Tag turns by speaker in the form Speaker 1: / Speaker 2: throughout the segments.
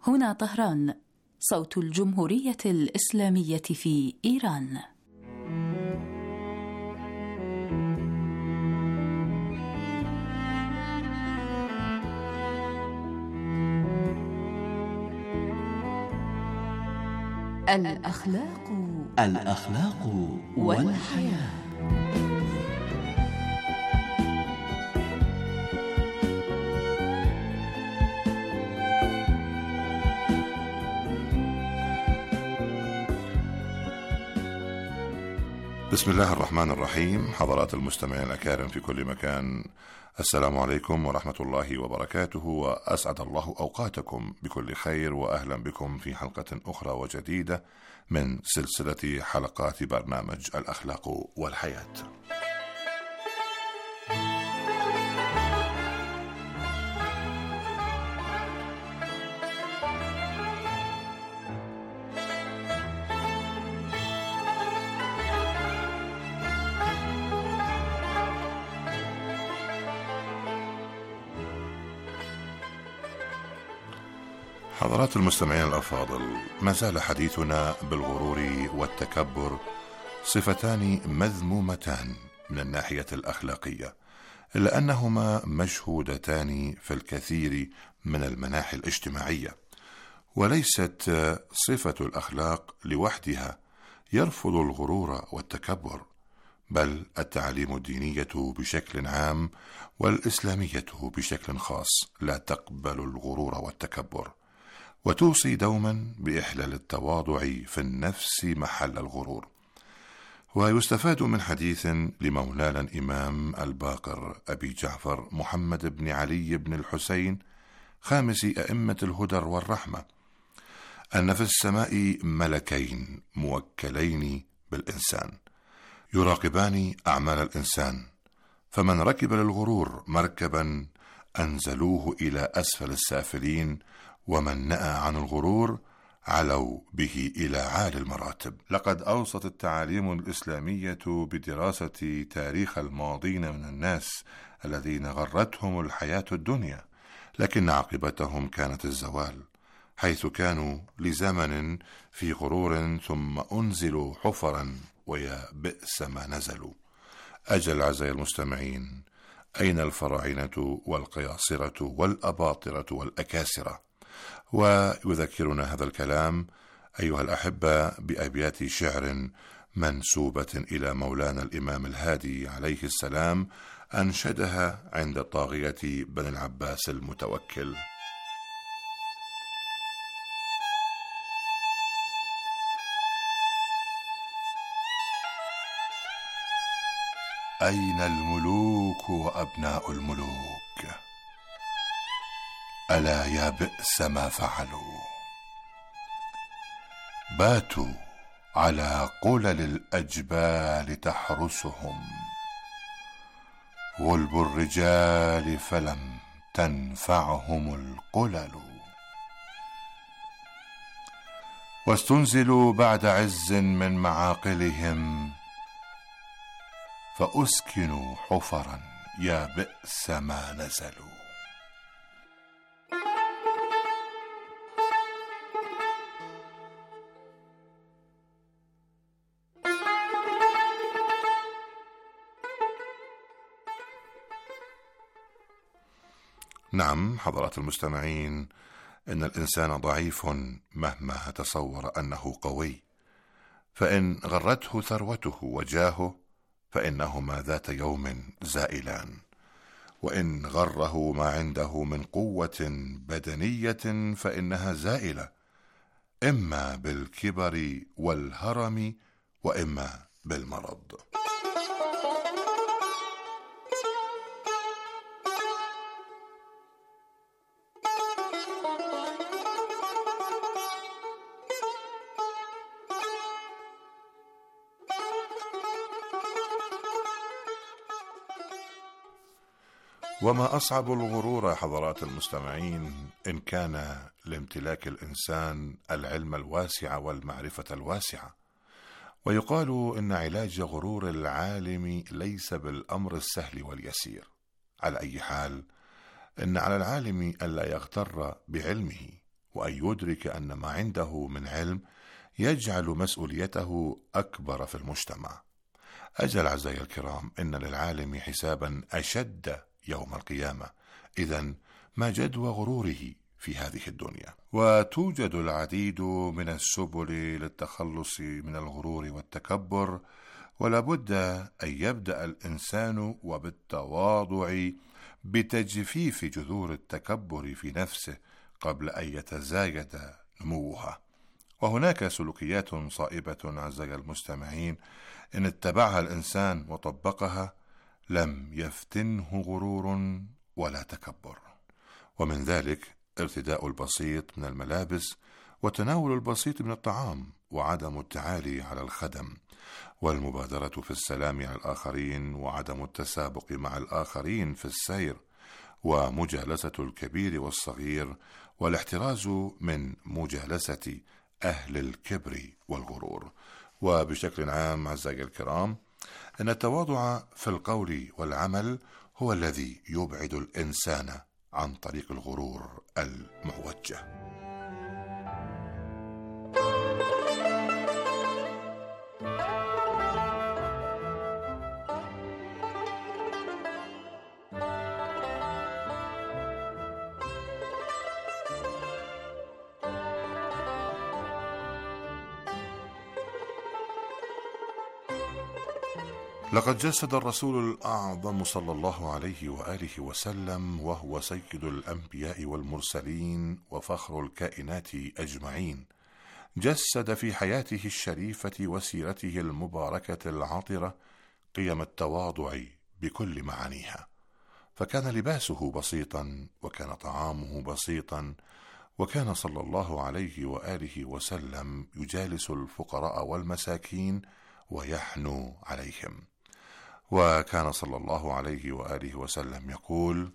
Speaker 1: هنا طهران، صوت الجمهورية الإسلامية في إيران.
Speaker 2: الأخلاق والحياة.
Speaker 3: بسم الله الرحمن الرحيم. حضرات المستمعين الأكارم في كل مكان، السلام عليكم ورحمة الله وبركاته، وأسعد الله أوقاتكم بكل خير، وأهلا بكم في حلقة أخرى وجديدة من سلسلة حلقات برنامج الأخلاق والحياة. حضرات المستمعين الأفاضل، ما زال حديثنا بالغرور والتكبر صفتان مذمومتان من الناحية الأخلاقية، إلا أنهما مشهودتان في الكثير من المناحي الاجتماعية، وليست صفة الأخلاق لوحدها يرفض الغرور والتكبر، بل التعاليم الدينية بشكل عام والإسلامية بشكل خاص لا تقبل الغرور والتكبر، وتوصي دوما بإحلال التواضع في النفس محل الغرور. ويستفاد من حديث لمولانا الإمام الباقر أبي جعفر محمد بن علي بن الحسين خامس أئمة الهدى والرحمة أن في السماء ملكين موكلين بالإنسان يراقبان أعمال الإنسان، فمن ركب للغرور مركبا أنزلوه إلى أسفل السافلين، ومن نأى عن الغرور علوا به إلى عالي المراتب. لقد أوصت التعاليم الإسلامية بدراسة تاريخ الماضين من الناس الذين غرتهم الحياة الدنيا، لكن عاقبتهم كانت الزوال، حيث كانوا لزمن في غرور ثم أنزلوا حفرا ويا بئس ما نزلوا. أجل أعزائي المستمعين، أين الفراعنة والقياصرة والأباطرة والأكاسرة؟ ويذكرنا هذا الكلام أيها الأحبة بأبيات شعر منسوبة إلى مولانا الإمام الهادي عليه السلام أنشدها عند طاغية بني العباس المتوكل: أين الملوك وأبناء الملوك؟ ألا يا بئس ما فعلوا، باتوا على قلل الأجبال تحرسهم، غلب الرجال فلم تنفعهم القلل، واستنزلوا بعد عز من معاقلهم، فأسكنوا حفرا يا بئس ما نزلوا. نعم حضرات المستمعين، إن الإنسان ضعيف مهما تصور أنه قوي، فإن غرته ثروته وجاهه فإنهما ذات يوم زائلان، وإن غره ما عنده من قوة بدنية فإنها زائلة، إما بالكبر والهرم وإما بالمرض. وما أصعب الغرور حضرات المستمعين إن كان لامتلاك الإنسان العلم الواسع والمعرفة الواسعة. ويقال إن علاج غرور العالم ليس بالأمر السهل واليسير. على أي حال، إن على العالم ألا يغتر بعلمه وأن يدرك أن ما عنده من علم يجعل مسؤوليته أكبر في المجتمع. أجل أعزائي الكرام، إن للعالم حسابا أشد يوم القيامة، إذن ما جدوى غروره في هذه الدنيا؟ وتوجد العديد من السبل للتخلص من الغرور والتكبر، ولا بد أن يبدأ الإنسان وبالتواضع بتجفيف جذور التكبر في نفسه قبل أن يتزايد نموها. وهناك سلوكيات صائبة أعزائي المستمعين إن اتبعها الإنسان وطبقها لم يفتنه غرور ولا تكبر، ومن ذلك ارتداء البسيط من الملابس، وتناول البسيط من الطعام، وعدم التعالي على الخدم، والمبادرة في السلام على الآخرين، وعدم التسابق مع الآخرين في السير، ومجالسة الكبير والصغير، والاحتراز من مجالسة أهل الكبر والغرور. وبشكل عام أعزائي الكرام، أن التواضع في القول والعمل هو الذي يبعد الإنسان عن طريق الغرور المعوجة. لقد جسد الرسول الأعظم صلى الله عليه وآله وسلم، وهو سيد الأنبياء والمرسلين وفخر الكائنات أجمعين، جسد في حياته الشريفة وسيرته المباركة العطرة قيم التواضع بكل معانيها، فكان لباسه بسيطا، وكان طعامه بسيطا، وكان صلى الله عليه وآله وسلم يجالس الفقراء والمساكين ويحنو عليهم. وكان صلى الله عليه وآله وسلم يقول: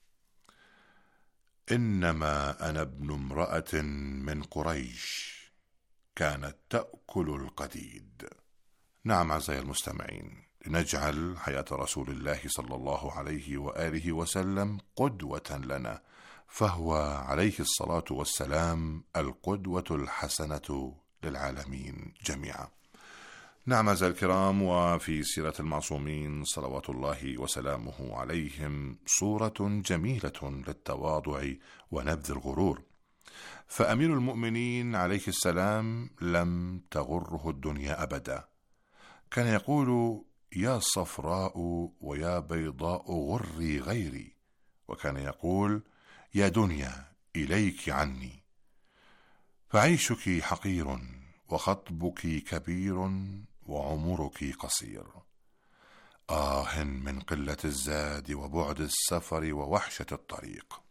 Speaker 3: إنما أنا ابن امرأة من قريش كانت تأكل القديد. نعم أعزائي المستمعين، لنجعل حياة رسول الله صلى الله عليه وآله وسلم قدوة لنا، فهو عليه الصلاة والسلام القدوة الحسنة للعالمين جميعا. نعم أعزائي الكرام، وفي سيرة المعصومين صلوات الله وسلامه عليهم صورة جميلة للتواضع ونبذ الغرور. فأمير المؤمنين عليه السلام لم تغره الدنيا أبدا، كان يقول: يا صفراء ويا بيضاء غري غيري، وكان يقول: يا دنيا إليك عني، فعيشك حقير وخطبك كبير وعمرك قصير. آه من قلة الزاد وبعد السفر ووحشة الطريق.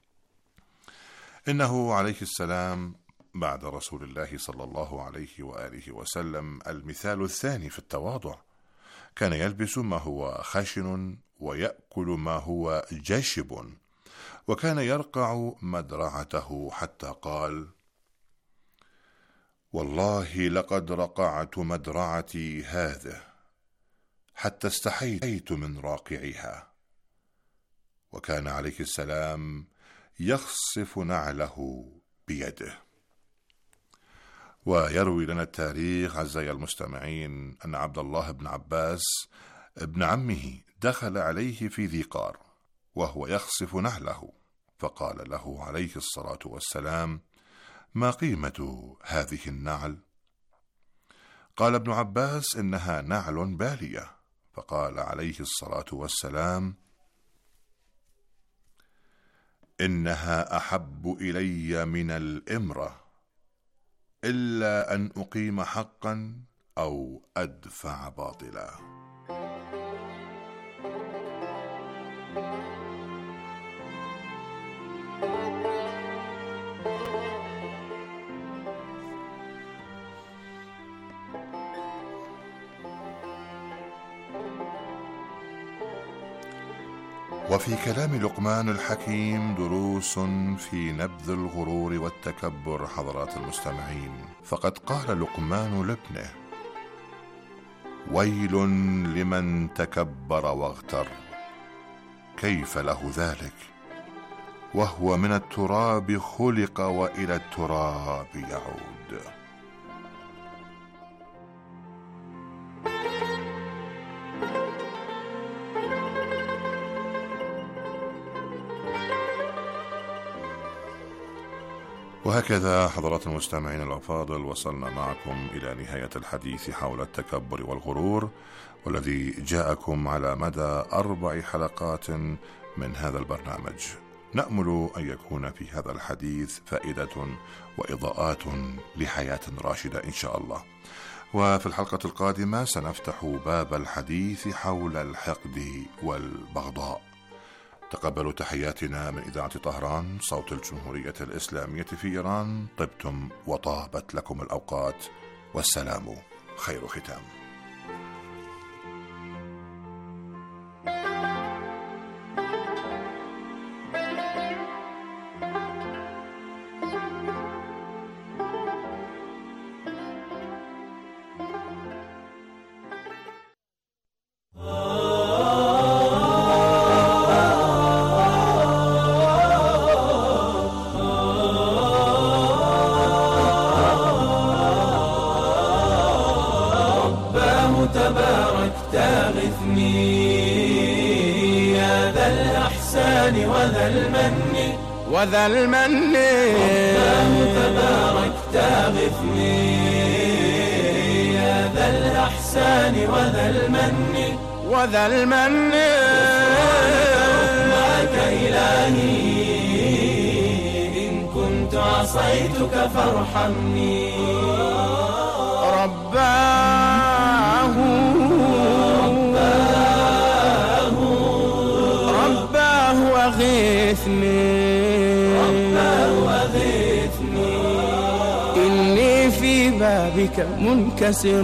Speaker 3: إنه عليه السلام بعد رسول الله صلى الله عليه وآله وسلم المثال الثاني في التواضع، كان يلبس ما هو خشن ويأكل ما هو جشب، وكان يرقع مدرعته حتى قال: والله لقد رقعت مدرعتي هذه حتى استحييت من راقعها. وكان عليه السلام يخصف نعله بيده. ويروي لنا التاريخ أعزائي المستمعين أن عبد الله بن عباس ابن عمه دخل عليه في ذي قار وهو يخصف نعله، فقال له عليه الصلاة والسلام: ما قيمة هذه النعل؟ قال ابن عباس: إنها نعل بالية. فقال عليه الصلاة والسلام: إنها أحب إلي من الإمرة، إلا أن أقيم حقا أو أدفع باطلا. وفي كلام لقمان الحكيم دروس في نبذ الغرور والتكبر حضرات المستمعين، فقد قال لقمان لابنه: ويل لمن تكبر واغتر، كيف له ذلك؟ وهو من التراب خلق وإلى التراب يعود. وهكذا حضرات المستمعين الأفاضل، وصلنا معكم إلى نهاية الحديث حول التكبر والغرور، والذي جاءكم على مدى 4 حلقات من هذا البرنامج. نأمل أن يكون في هذا الحديث فائدة وإضاءات لحياة راشدة إن شاء الله. وفي الحلقة القادمة سنفتح باب الحديث حول الحقد والبغضاء. تقبلوا تحياتنا من إذاعة طهران، صوت الجمهورية الإسلامية في إيران. طبتم وطابت لكم الأوقات، والسلام خير ختام.
Speaker 4: تبارك تغثني يا ذا الإحسان وذا المن رباه تبارك تغثني يا ذا الإحسان وذا المن رحمك إلهي إن كنت عصيتك فارحمني. رباه أغثني إني في بابك منكسر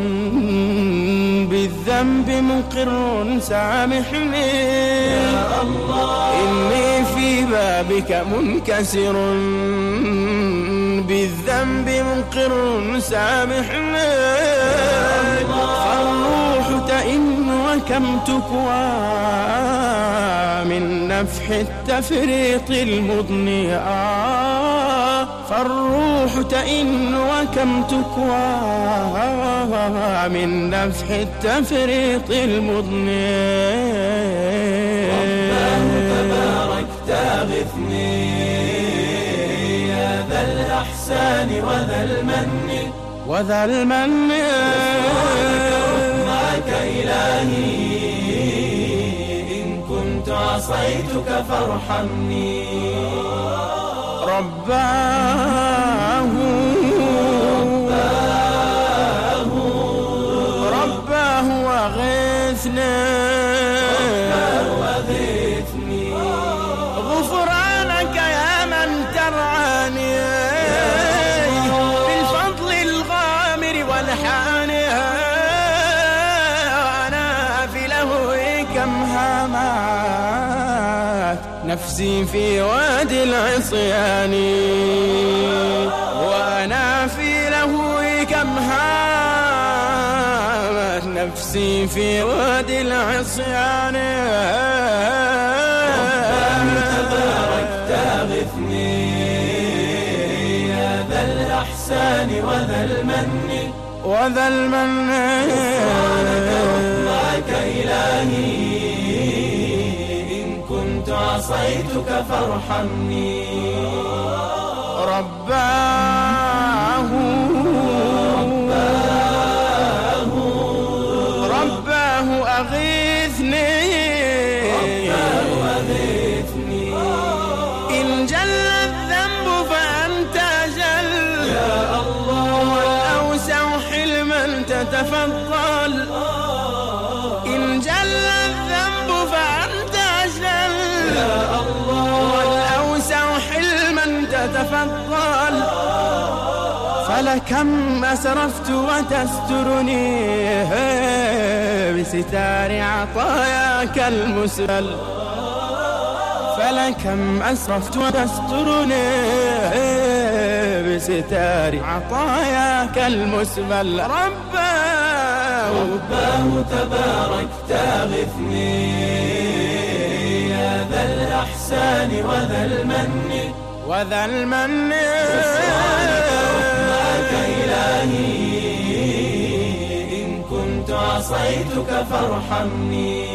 Speaker 4: بالذنب مقر سامحني يا الله. إني في بابك منكسر بالذنب مقر سامحني. فالروح تئن وكم تكوى من نفح التفريط المضني. فالروح تئن وكم تكوى من نفح التفريط المضني. رباه تبارك تغثني يا ذا الإحسان وذا المن رحمك إلهي إن كنت عصيتك فارحمني. رباه أغثني غفرانك يا من ترعاني بالفضل الغامر والحاني. أنا في لهوي كم هامات نفسي في وادي العصيان. وأنا في لهوي كم هامت نفسي في وادي العصيان. تبارك تغثني يا ذا الإحسان وذا المن رحمك إلهي إن كنت عصيتك فارحمني. رباه أغثني إن جل الذنب فأنت جل يا الله. والأوسع حلما تتفضل إن جل الذنب فأنت جل يا الله. والأوسع حلما تتفضل. فلكم أسرفت وتسترني بستار عطاياك المسبل. فلكم أسرفت وتسترني بستار عطاياك المسبل. رباه تبارك تغثني يا ذا الإحسان وذا المن غفرانك رحمك إلهي إن كنت عصيتك فارحمني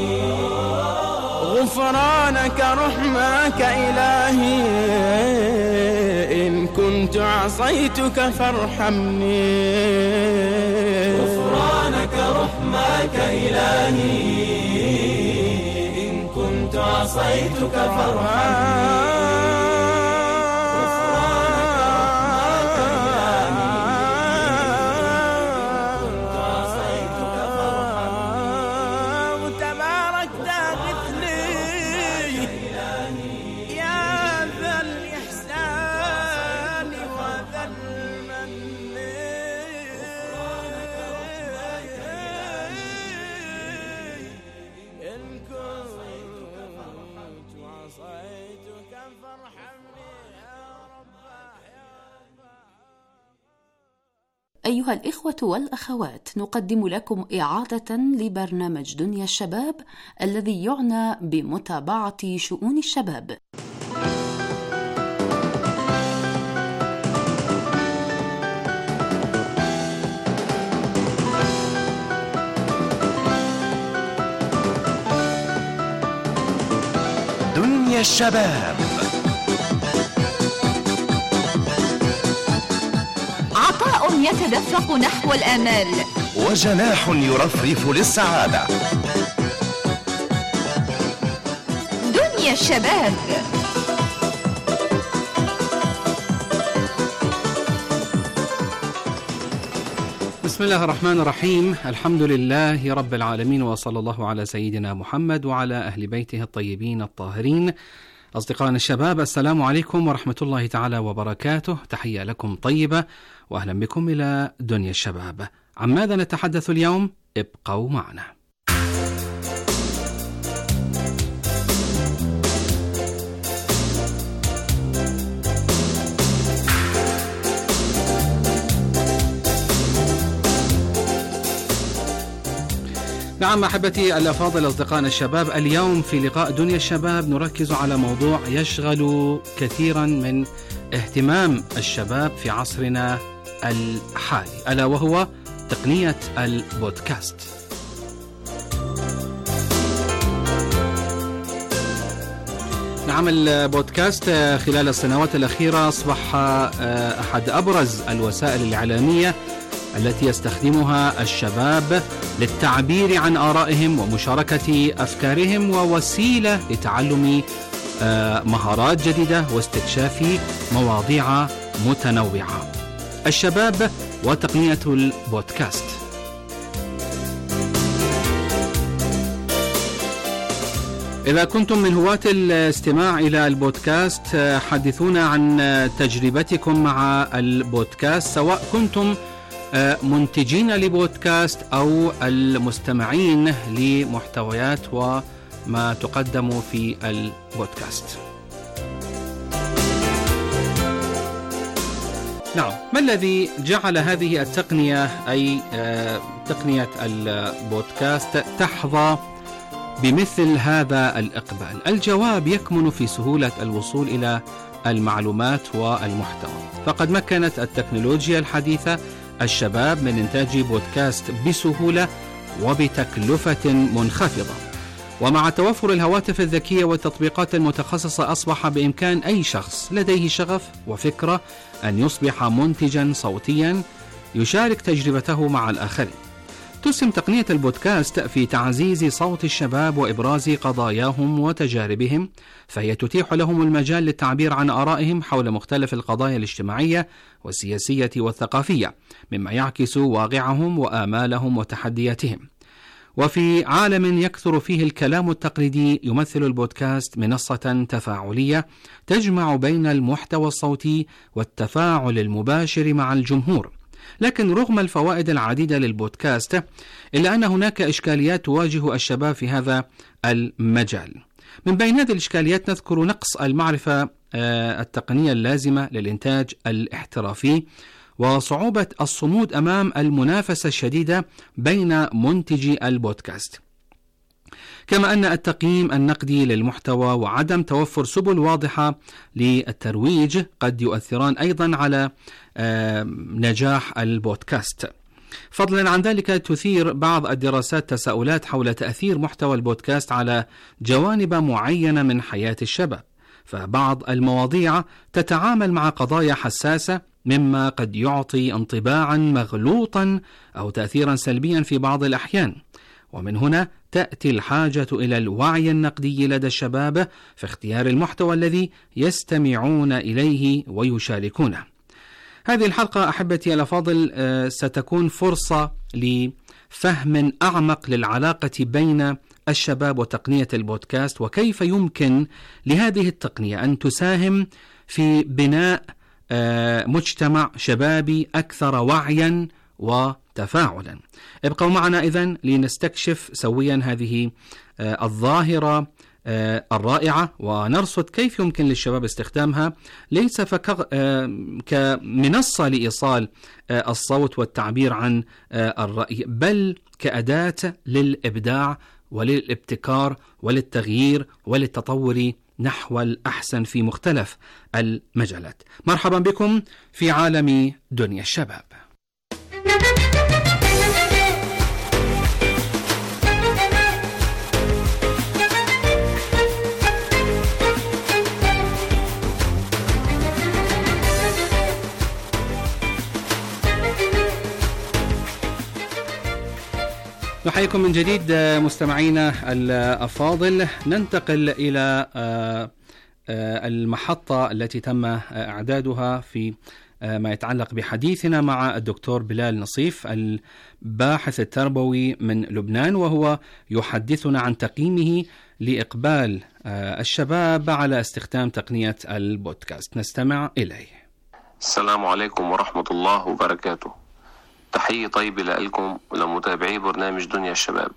Speaker 4: غفرانك رحمك إلهي إن كنت عصيتك فارحمني غفرانك رحمك إلهي إن كنت عصيتك فارحمني
Speaker 1: أيها الإخوة والأخوات، نقدم لكم إعادة لبرنامج دنيا الشباب الذي يعنى بمتابعة شؤون الشباب.
Speaker 5: دنيا الشباب،
Speaker 6: عطاء يتدفق نحو الآمال،
Speaker 5: وجناح يرفرف للسعادة.
Speaker 6: دنيا الشباب.
Speaker 7: بسم الله الرحمن الرحيم. الحمد لله رب العالمين، وصلى الله على سيدنا محمد وعلى أهل بيته الطيبين الطاهرين. أصدقائنا الشباب، السلام عليكم ورحمة الله تعالى وبركاته. تحية لكم طيبة وأهلا بكم إلى دنيا الشباب. عن ماذا نتحدث اليوم؟ ابقوا معنا. نعم أحبتي الأفاضل، أصدقائنا الشباب، اليوم في لقاء دنيا الشباب نركز على موضوع يشغل كثيرا من اهتمام الشباب في عصرنا الحالي، ألا وهو تقنية البودكاست. نعم، البودكاست خلال السنوات الأخيرة أصبح أحد أبرز الوسائل الإعلامية التي يستخدمها الشباب للتعبير عن آرائهم ومشاركة أفكارهم، ووسيلة لتعلم مهارات جديدة واستكشاف مواضيع متنوعة. الشباب وتقنية البودكاست. إذا كنتم من هواة الاستماع إلى البودكاست، حدثونا عن تجربتكم مع البودكاست، سواء كنتم منتجين لبودكاست أو المستمعين لمحتويات وما تقدم في البودكاست. نعم، ما الذي جعل هذه التقنية أي تقنية البودكاست تحظى بمثل هذا الإقبال؟ الجواب يكمن في سهولة الوصول إلى المعلومات والمحتوى. فقد مكنت التكنولوجيا الحديثة الشباب من إنتاج بودكاست بسهولة وبتكلفة منخفضة، ومع توفر الهواتف الذكية والتطبيقات المتخصصة أصبح بإمكان أي شخص لديه شغف وفكرة أن يصبح منتجا صوتيا يشارك تجربته مع الآخرين. تسهم تقنية البودكاست في تعزيز صوت الشباب وإبراز قضاياهم وتجاربهم، فهي تتيح لهم المجال للتعبير عن آرائهم حول مختلف القضايا الاجتماعية والسياسية والثقافية، مما يعكس واقعهم وآمالهم وتحدياتهم. وفي عالم يكثر فيه الكلام التقليدي، يمثل البودكاست منصة تفاعلية تجمع بين المحتوى الصوتي والتفاعل المباشر مع الجمهور. لكن رغم الفوائد العديدة للبودكاست، إلا أن هناك إشكاليات تواجه الشباب في هذا المجال. من بين هذه الإشكاليات نذكر نقص المعرفة التقنية اللازمة للإنتاج الاحترافي، وصعوبة الصمود أمام المنافسة الشديدة بين منتجي البودكاست. كما أن التقييم النقدي للمحتوى وعدم توفر سبل واضحة للترويج قد يؤثران أيضا على نجاح البودكاست. فضلا عن ذلك، تثير بعض الدراسات تساؤلات حول تأثير محتوى البودكاست على جوانب معينة من حياة الشباب، فبعض المواضيع تتعامل مع قضايا حساسة مما قد يعطي انطباعا مغلوطا أو تأثيرا سلبيا في بعض الأحيان، ومن هنا تأتي الحاجة إلى الوعي النقدي لدى الشباب في اختيار المحتوى الذي يستمعون إليه ويشاركونه. هذه الحلقة أحبتي الأفاضل ستكون فرصة لفهم أعمق للعلاقة بين الشباب وتقنية البودكاست، وكيف يمكن لهذه التقنية أن تساهم في بناء مجتمع شبابي أكثر وعيا وتفاعلا. ابقوا معنا إذن لنستكشف سويا هذه الظاهرة الرائعة، ونرصد كيف يمكن للشباب استخدامها ليس كمنصة لإيصال الصوت والتعبير عن الرأي، بل كأداة للإبداع وللابتكار وللتغيير وللتطور نحو الأحسن في مختلف المجالات. مرحبا بكم في عالم دنيا الشباب. نحييكم من جديد مستمعينا الأفاضل. ننتقل إلى المحطة التي تم إعدادها في ما يتعلق بحديثنا مع الدكتور بلال نصيف، الباحث التربوي من لبنان، وهو يحدثنا عن تقييمه لإقبال الشباب على استخدام تقنية البودكاست. نستمع إليه.
Speaker 8: السلام عليكم ورحمة الله وبركاته. تحية طيبة لكم ولمتابعي برنامج دنيا الشباب.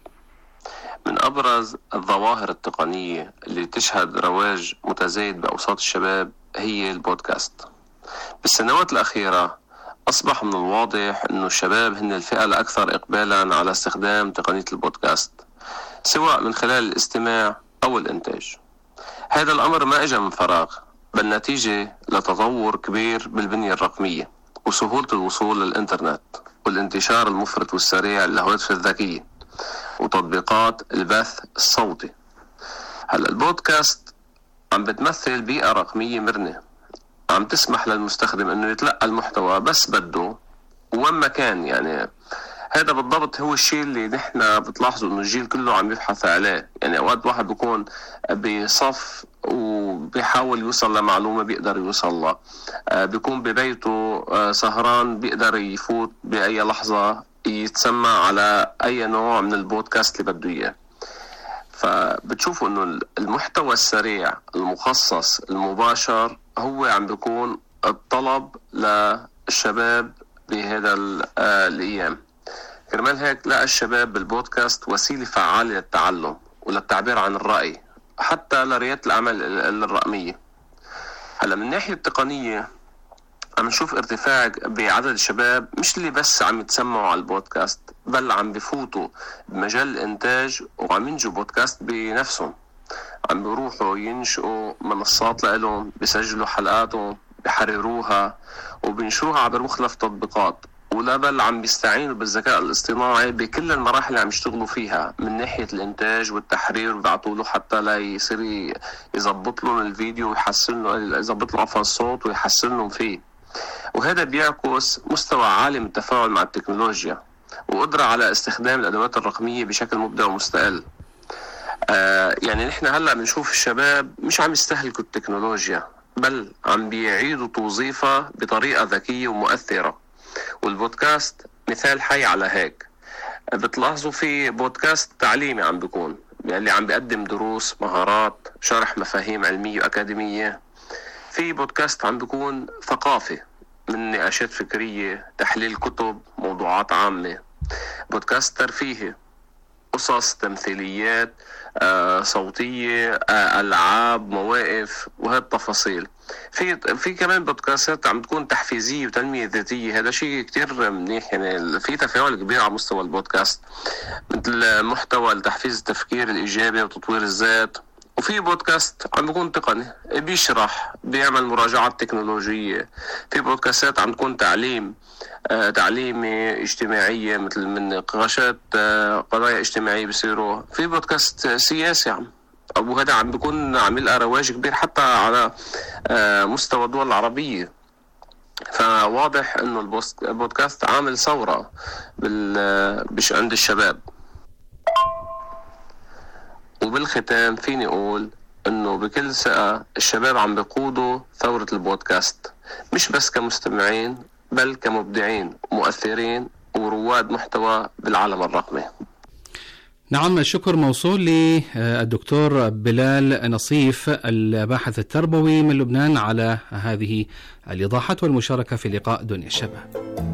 Speaker 8: من أبرز الظواهر التقنية اللي تشهد رواج متزايد بأوساط الشباب هي البودكاست. بالسنوات الأخيرة أصبح من الواضح أن الشباب هن الفئة الأكثر إقبالا على استخدام تقنية البودكاست، سواء من خلال الاستماع أو الإنتاج. هذا الأمر ما أجى من فراغ، بل نتيجة لتطور كبير بالبنية الرقمية وسهولة الوصول للإنترنت والانتشار المفرط والسريع للهواتف الذكية وتطبيقات البث الصوتي. هلا البودكاست عم بتمثل بيئة رقمية مرنة عم تسمح للمستخدم انه يتلقى المحتوى بس بده وين ما كان. يعني هذا بالضبط هو الشيء اللي نحن بتلاحظوا انه الجيل كله عم يبحث عليه. يعني اوقات واحد بيكون بصف وبيحاول يوصل لمعلومة بيقدر يوصل لها، بيكون ببيته سهران بيقدر يفوت بأي لحظة يتسمع على أي نوع من البودكاست اللي بده إياه. فبتشوفوا إنه المحتوى السريع المخصص المباشر هو عم بيكون الطلب للشباب بهذا الأيام. كرمال هيك لقى الشباب بالبودكاست وسيلة فعالة للتعلم وللتعبير عن الرأي، حتى لريادة الأعمال الرقمية. هلا من الناحية التقنية عم نشوف ارتفاع بعدد الشباب مش اللي بس عم يتسمعوا على البودكاست، بل عم بفوتوا بمجال الإنتاج وعم ينجوا بودكاست بنفسهم. عم بيروحوا ينشئوا منصات لهم، بيسجلوا حلقاتهم، بيحرروها وبينشروها عبر مختلف تطبيقات، ولا بل عم بيستعينوا بالذكاء الاصطناعي بكل المراحل اللي عم يشتغلوا فيها من ناحية الإنتاج والتحرير، وبيعطوا له حتى لا يصير يضبط لهم الفيديو ويحسن له، يضبط له عفوا الصوت ويحسن لهم فيه. وهذا بيعكس مستوى عالي من التفاعل مع التكنولوجيا وقدرة على استخدام الأدوات الرقمية بشكل مبدع ومستقل. يعني نحن هلأ بنشوف الشباب مش عم يستهلكوا التكنولوجيا، بل عم بيعيدوا توظيفها بطريقة ذكية ومؤثرة. والبودكاست مثال حي على هيك. بتلاحظوا في بودكاست تعليمي عم بيكون اللي عم بيقدم دروس، مهارات، شرح مفاهيم علمية وأكاديمية. في بودكاست عم بيكون ثقافي من نقاشات فكرية، تحليل كتب، موضوعات عامة. بودكاست ترفيهي قصص، تمثيليات صوتية، ألعاب، مواقف، وهالتفاصيل. في كمان بودكاستات عم تكون تحفيزية وتنمية ذاتية، هذا شيء كتير منيح. يعني في تفاعل كبير على مستوى البودكاست، مثل محتوى لتحفيز التفكير الإيجابي وتطوير الذات. وفي بودكاست عم بيكون تقني، بيشرح، بيعمل مراجعات تكنولوجية. في بودكاستات عم تكون تعليمي اجتماعية، مثل من نقاشات قضايا اجتماعية بيصيروا. في بودكاست سياسي وهذا عم بيكون عامل رواج كبير حتى على مستوى الدول العربية. فواضح انه البودكاست عامل ثورة عند الشباب. وبالختام فيني اقول انه بكل ثقة الشباب عم بيقودوا ثورة البودكاست، مش بس كمستمعين بل كمبدعين ومؤثرين ورواد محتوى بالعالم الرقمي.
Speaker 7: نعم، الشكر موصول للدكتور بلال نصيف الباحث التربوي من لبنان على هذه الإيضاحات والمشاركة في لقاء دنيا الشباب.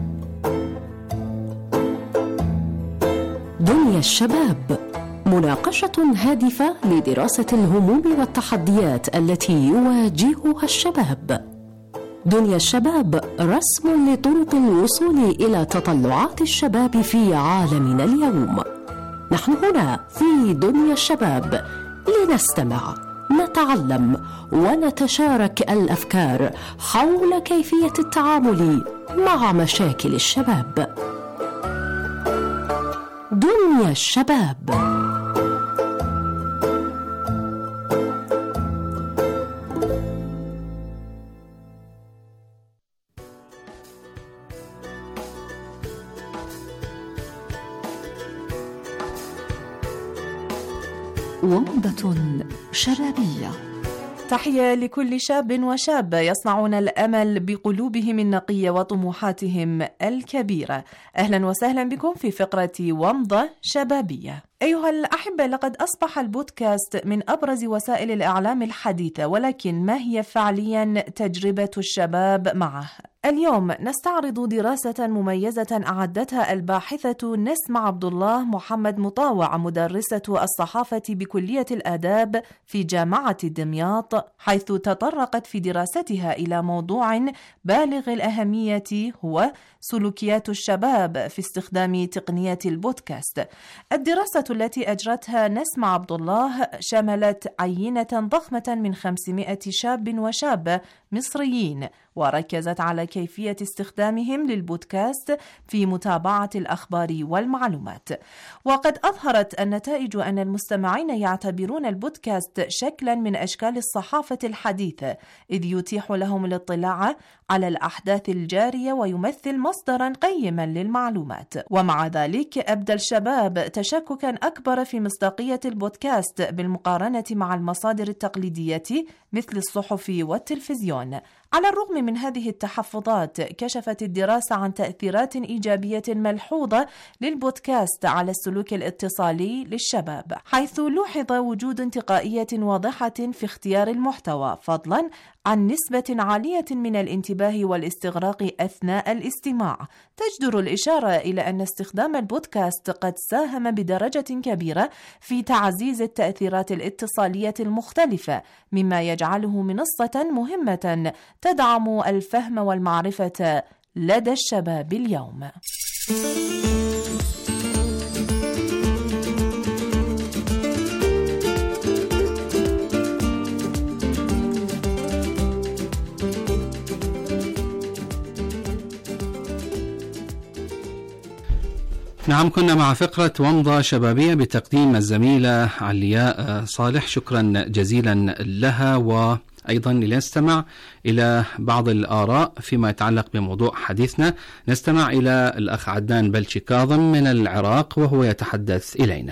Speaker 1: دنيا الشباب، مناقشة هادفة لدراسة الهموم والتحديات التي يواجهها الشباب. دنيا الشباب رسم لطرق الوصول إلى تطلعات الشباب في عالمنا اليوم. نحن هنا في دنيا الشباب لنستمع، نتعلم ونتشارك الأفكار حول كيفية التعامل مع مشاكل الشباب. دنيا الشباب. ومضة شبابية.
Speaker 9: تحية لكل شاب وشابة يصنعون الأمل بقلوبهم النقية وطموحاتهم الكبيرة. أهلا وسهلا بكم في فقرة ومضة شبابية. أيها الأحبة، لقد أصبح البودكاست من أبرز وسائل الإعلام الحديثة، ولكن ما هي فعليا تجربة الشباب معه؟ اليوم نستعرض دراسة مميزة أعدتها الباحثة نسمة عبد الله محمد مطاوع، مدرسة الصحافة بكلية الآداب في جامعة دمياط، حيث تطرقت في دراستها إلى موضوع بالغ الأهمية هو سلوكيات الشباب في استخدام تقنية البودكاست. الدراسة التي أجرتها نسمة عبد الله شملت عينة ضخمة من 500 شاب وشابة مصريين، وركزت على كيفية استخدامهم للبودكاست في متابعة الأخبار والمعلومات. وقد أظهرت النتائج أن المستمعين يعتبرون البودكاست شكلا من أشكال الصحافة الحديثة، إذ يتيح لهم الاطلاع على الأحداث الجارية ويمثل مصدرا قيما للمعلومات. ومع ذلك أبدى الشباب تشككا أكبر في مصداقية البودكاست بالمقارنة مع المصادر التقليدية مثل الصحف والتلفزيون. على الرغم من هذه التحفظات، كشفت الدراسة عن تأثيرات إيجابية ملحوظة للبودكاست على السلوك الاتصالي للشباب، حيث لوحظ وجود انتقائية واضحة في اختيار المحتوى، فضلا عن نسبة عالية من الانتباه والاستغراق أثناء الاستماع. تجدر الإشارة إلى أن استخدام البودكاست قد ساهم بدرجة كبيرة في تعزيز التأثيرات الاتصالية المختلفة، مما يجعله منصة مهمة تدعم الفهم والمعرفة لدى الشباب اليوم.
Speaker 7: نعم، كنا مع فقرة ومضة شبابية بتقديم الزميلة علياء صالح، شكرا جزيلا لها. وأيضا لنستمع إلى بعض الآراء فيما يتعلق بموضوع حديثنا. نستمع إلى الأخ عدنان بلشي كاظم من العراق وهو يتحدث إلينا.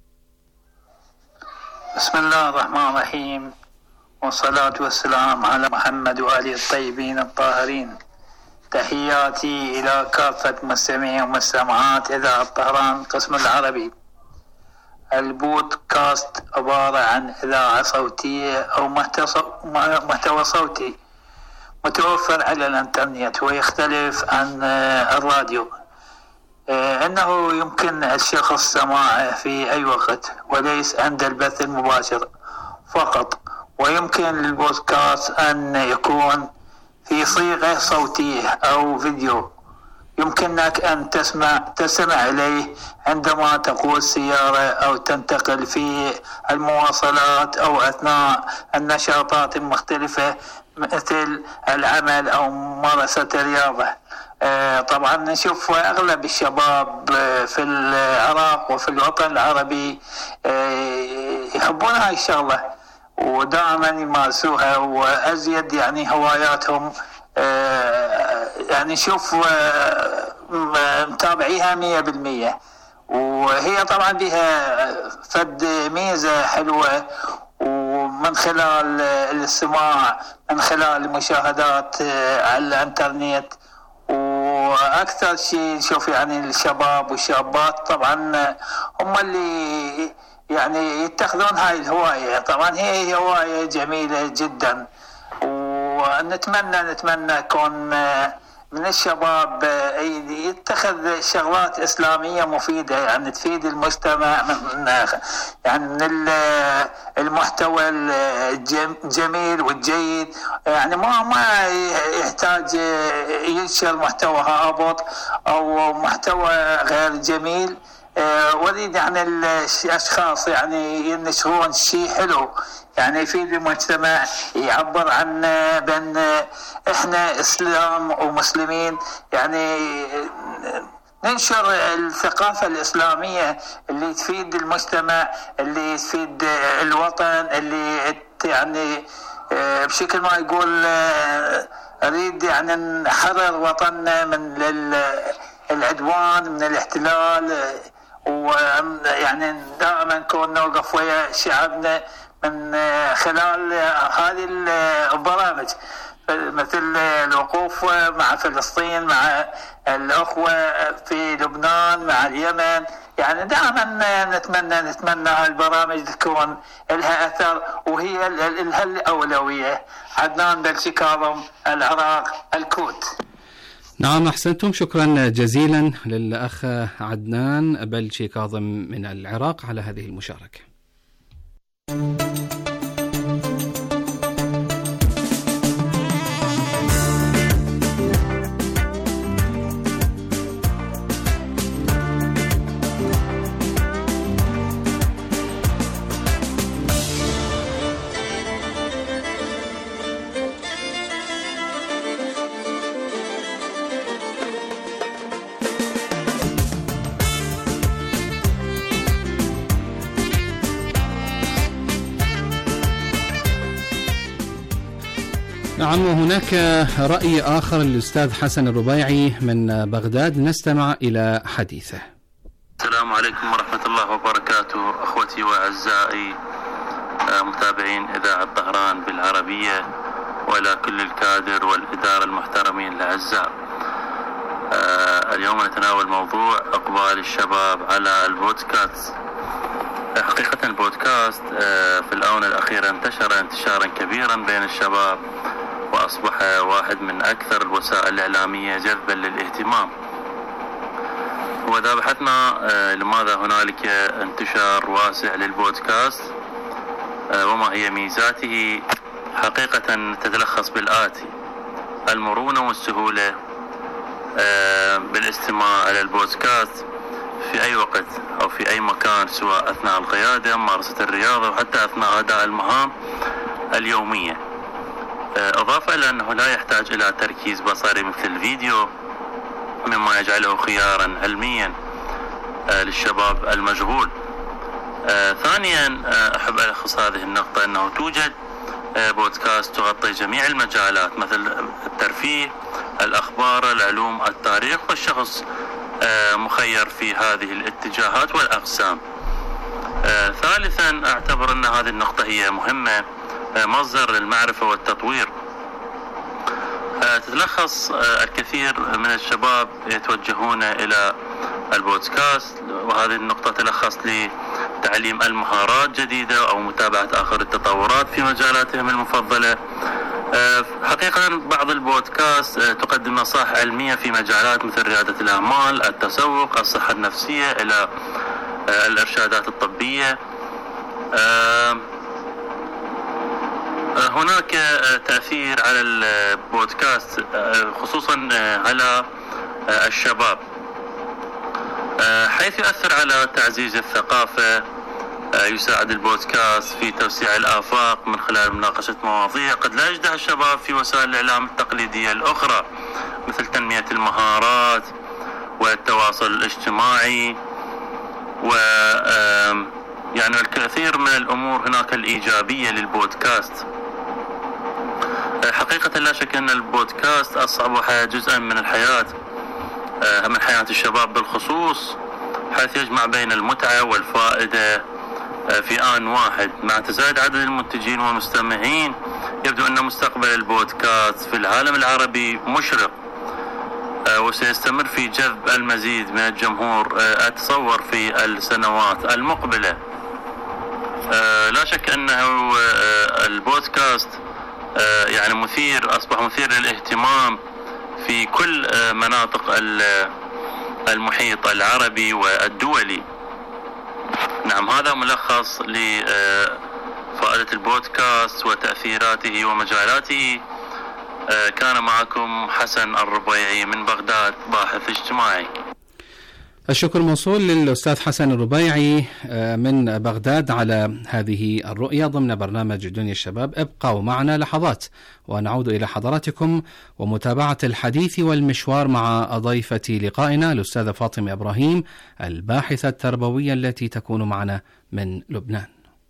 Speaker 10: بسم الله الرحمن الرحيم، والصلاة والسلام على محمد وآله الطيبين الطاهرين. تحياتي إلى كافة مستمعين ومستمعات إذاعة طهران القسم العربي. البودكاست عبارة عن إذاعة صوتية أو محتوى صوتي متوفر على الإنترنت، ويختلف عن الراديو. أنه يمكن الشخص سماعه في أي وقت وليس عند البث المباشر فقط، ويمكن للبودكاست أن يكون في صيغة صوتية أو فيديو يمكنك أن تسمع إليه عندما تقود سيارة أو تنتقل في المواصلات أو أثناء النشاطات المختلفة مثل العمل أو ممارسة الرياضة. طبعا نشوف أغلب الشباب في العراق وفي الوطن العربي يحبون هاي الشغلة ودائما يمارسوها، وأزيد يعني هواياتهم يعني شوف متابعيها 100%. وهي طبعا بها فد ميزة حلوة، ومن خلال الاستماع من خلال المشاهدات على الانترنت. واكثر شيء نشوف يعني الشباب والشابات طبعا هم اللي يعني يتخذون هاي الهواية. طبعا هي هواية جميلة جدا، ونتمنى يكون من الشباب يتخذ شغلات إسلامية مفيدة يعني تفيد المجتمع من المحتوى الجميل والجيد. يعني ما يحتاج ينشر محتوى هابط أو محتوى غير جميل. وريد يعني الأشخاص يعني ينشرون شيء حلو يعني يفيد المجتمع، يعبر عن بأن إحنا إسلام ومسلمين، يعني ننشر الثقافة الإسلامية اللي تفيد المجتمع، اللي تفيد الوطن، اللي يعني بشكل ما يقول أريد يعني نحرر وطننا من العدوان من الاحتلال، ويعني دائما نكون نوقف ويا شعبنا من خلال هذه البرامج مثل الوقوف مع فلسطين، مع الأخوة في لبنان، مع اليمن. يعني دائما نتمنى البرامج تكون لها أثر وهي لها الأولوية. عدنان بلشي كاظم، العراق، الكوت.
Speaker 7: نعم أحسنتم، شكرا جزيلا للأخ عدنان بلشي كاظم من العراق على هذه المشاركة. نعم، وهناك رأي آخر للأستاذ حسن الربيعي من بغداد، نستمع إلى حديثه.
Speaker 11: السلام عليكم ورحمة الله وبركاته. أخوتي وأعزائي متابعين إذاعة طهران بالعربية، ولا كل الكادر والإدارة المحترمين الأعزاء. اليوم نتناول موضوع إقبال الشباب على البودكاست. حقيقة البودكاست في الآونة الأخيرة انتشر انتشارا كبيرا بين الشباب، وأصبح واحد من أكثر الوسائل الإعلامية جذبا للاهتمام. وإذا بحثنا لماذا هنالك انتشار واسع للبودكاست وما هي ميزاته، حقيقة تتلخص بالآتي: المرونة والسهولة بالاستماع إلى البودكاست في أي وقت أو في أي مكان، سواء أثناء القيادة، ممارسة الرياضة، وحتى أثناء أداء المهام اليومية. إضافة إلى أنه لا يحتاج إلى تركيز بصري مثل الفيديو، مما يجعله خيارا علميا للشباب المشغول. ثانيا أحب ألخص هذه النقطة أنه توجد بودكاست تغطي جميع المجالات مثل الترفيه، الأخبار، العلوم، التاريخ، والشخص مخير في هذه الاتجاهات والأقسام. ثالثا أعتبر أن هذه النقطة هي مهمة، مصدر للمعرفة والتطوير. تتلخص الكثير من الشباب يتوجهون إلى البودكاست، وهذه النقطة تلخص لتعليم المهارات جديدة أو متابعة آخر التطورات في مجالاتهم المفضلة. حقيقة بعض البودكاست تقدم نصائح علمية في مجالات مثل ريادة الأعمال، التسوق، الصحة النفسية، إلى الإرشادات الطبية. هناك تأثير على البودكاست خصوصا على الشباب، حيث يؤثر على تعزيز الثقافة. يساعد البودكاست في توسيع الآفاق من خلال مناقشة مواضيع قد لا يجدها الشباب في وسائل الإعلام التقليدية الأخرى، مثل تنمية المهارات والتواصل الاجتماعي يعني الكثير من الأمور هناك الإيجابية للبودكاست. حقيقة لا شك أن البودكاست أصبح جزءا من الحياة، من حياة الشباب بالخصوص، حيث يجمع بين المتعة والفائدة في آن واحد. مع تزايد عدد المنتجين والمستمعين يبدو أن مستقبل البودكاست في العالم العربي مشرق، وسيستمر في جذب المزيد من الجمهور أتصور في السنوات المقبلة. لا شك أنه البودكاست يعني أصبح مثير للاهتمام في كل مناطق المحيط العربي والدولي. نعم، هذا ملخص لفائدة البودكاست وتأثيراته ومجالاته. كان معكم حسن الربيعي من بغداد، باحث اجتماعي.
Speaker 7: الشكر موصول للأستاذ حسن الربيعي من بغداد على هذه الرؤية ضمن برنامج دنيا الشباب. ابقوا معنا لحظات ونعود إلى حضراتكم ومتابعة الحديث والمشوار مع ضيفة لقائنا الأستاذة فاطمة إبراهيم، الباحثة التربوية التي تكون معنا من لبنان.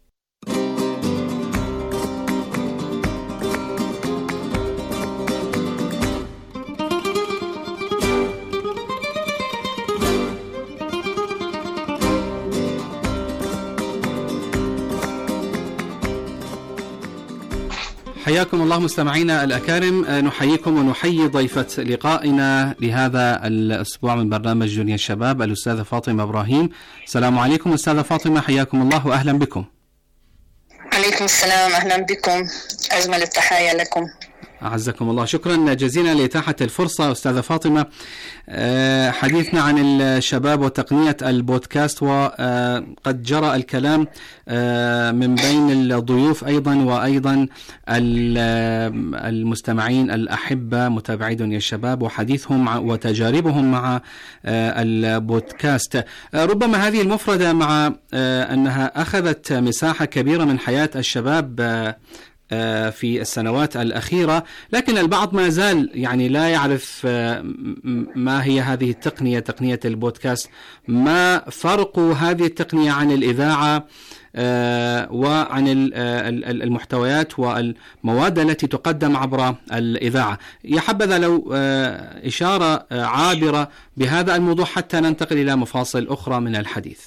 Speaker 7: حياكم الله مستمعينا الأكارم، نحييكم ونحيي ضيفة لقائنا لهذا الأسبوع من برنامج دنيا الشباب الأستاذة فاطمة إبراهيم. السلام عليكم أستاذة فاطمة، حياكم الله وأهلا بكم.
Speaker 12: عليكم السلام، أهلا بكم، أجمل التحايا لكم.
Speaker 7: أعزكم الله، شكرا جزيلا لإتاحة الفرصة أستاذة فاطمة. حديثنا عن الشباب وتقنية البودكاست، وقد جرى الكلام من بين الضيوف أيضا وأيضا المستمعين الأحبة متابعي دنيا الشباب وحديثهم وتجاربهم مع البودكاست. ربما هذه المفردة مع أنها أخذت مساحة كبيرة من حياة الشباب في السنوات الأخيرة، لكن البعض ما زال يعني لا يعرف ما هي هذه التقنية، تقنية البودكاست، ما فرق هذه التقنية عن الإذاعة وعن المحتويات والمواد التي تقدم عبر الإذاعة. يا حبذا لو إشارة عابرة بهذا الموضوع حتى ننتقل إلى مفاصل أخرى من الحديث.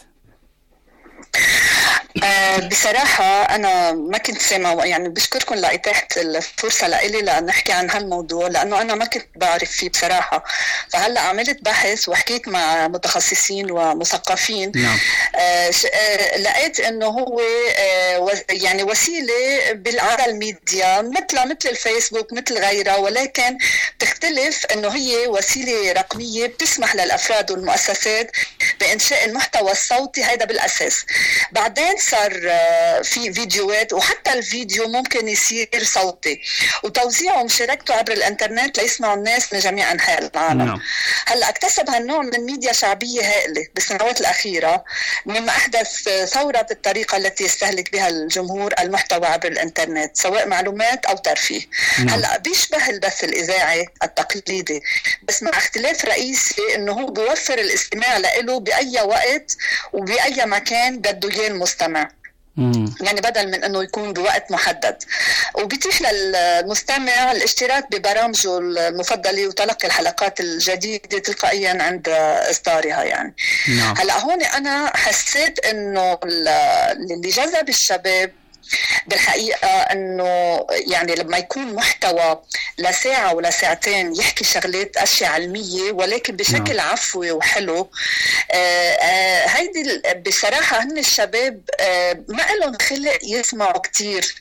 Speaker 12: بصراحة أنا ما كنت سامع، يعني بشكركم لإتاحة الفرصة لإلي لنحكي عن هالموضوع، لأنه أنا ما كنت بعرف فيه بصراحة. فهلأ عملت بحث وحكيت مع متخصصين ومثقفين.
Speaker 7: نعم.
Speaker 12: لقيت أنه هو يعني وسيلة على الميديا مثل الفيسبوك مثل غيرها، ولكن تختلف أنه هي وسيلة رقمية بتسمح للأفراد والمؤسسات بإنشاء المحتوى الصوتي، هذا بالأساس. بعدين صار في فيديوهات، وحتى الفيديو ممكن يصير صوتي، وتوزيعه ومشاركته عبر الانترنت ليسمعوا الناس من جميع انحاء العالم. هلا اكتسب هالنوع من الميديا شعبية هائلة بالسنوات الأخيرة، مما أحدث ثورة بالطريقة التي يستهلك بها الجمهور المحتوى عبر الانترنت، سواء معلومات أو ترفيه. هلا بيشبه البث الإذاعي التقليدي، بس مع اختلاف رئيسي انه هو بيوفر الاستماع له بأي وقت وبأي مكان بده اياه المستمع. يعني بدل من انه يكون بوقت محدد، وبيتيح للمستمع الاشتراك ببرامجه المفضله وتلقي الحلقات الجديده تلقائيا عند اصدارها. يعني هلا هون انا حسيت انه اللي جذب الشباب بالحقيقة أنه يعني لما يكون محتوى لساعة ولا ساعتين يحكي شغلات أشياء علمية ولكن بشكل عفوي وحلو، هيدي بصراحة هن الشباب ما لهم خلق يسمعوا كتير.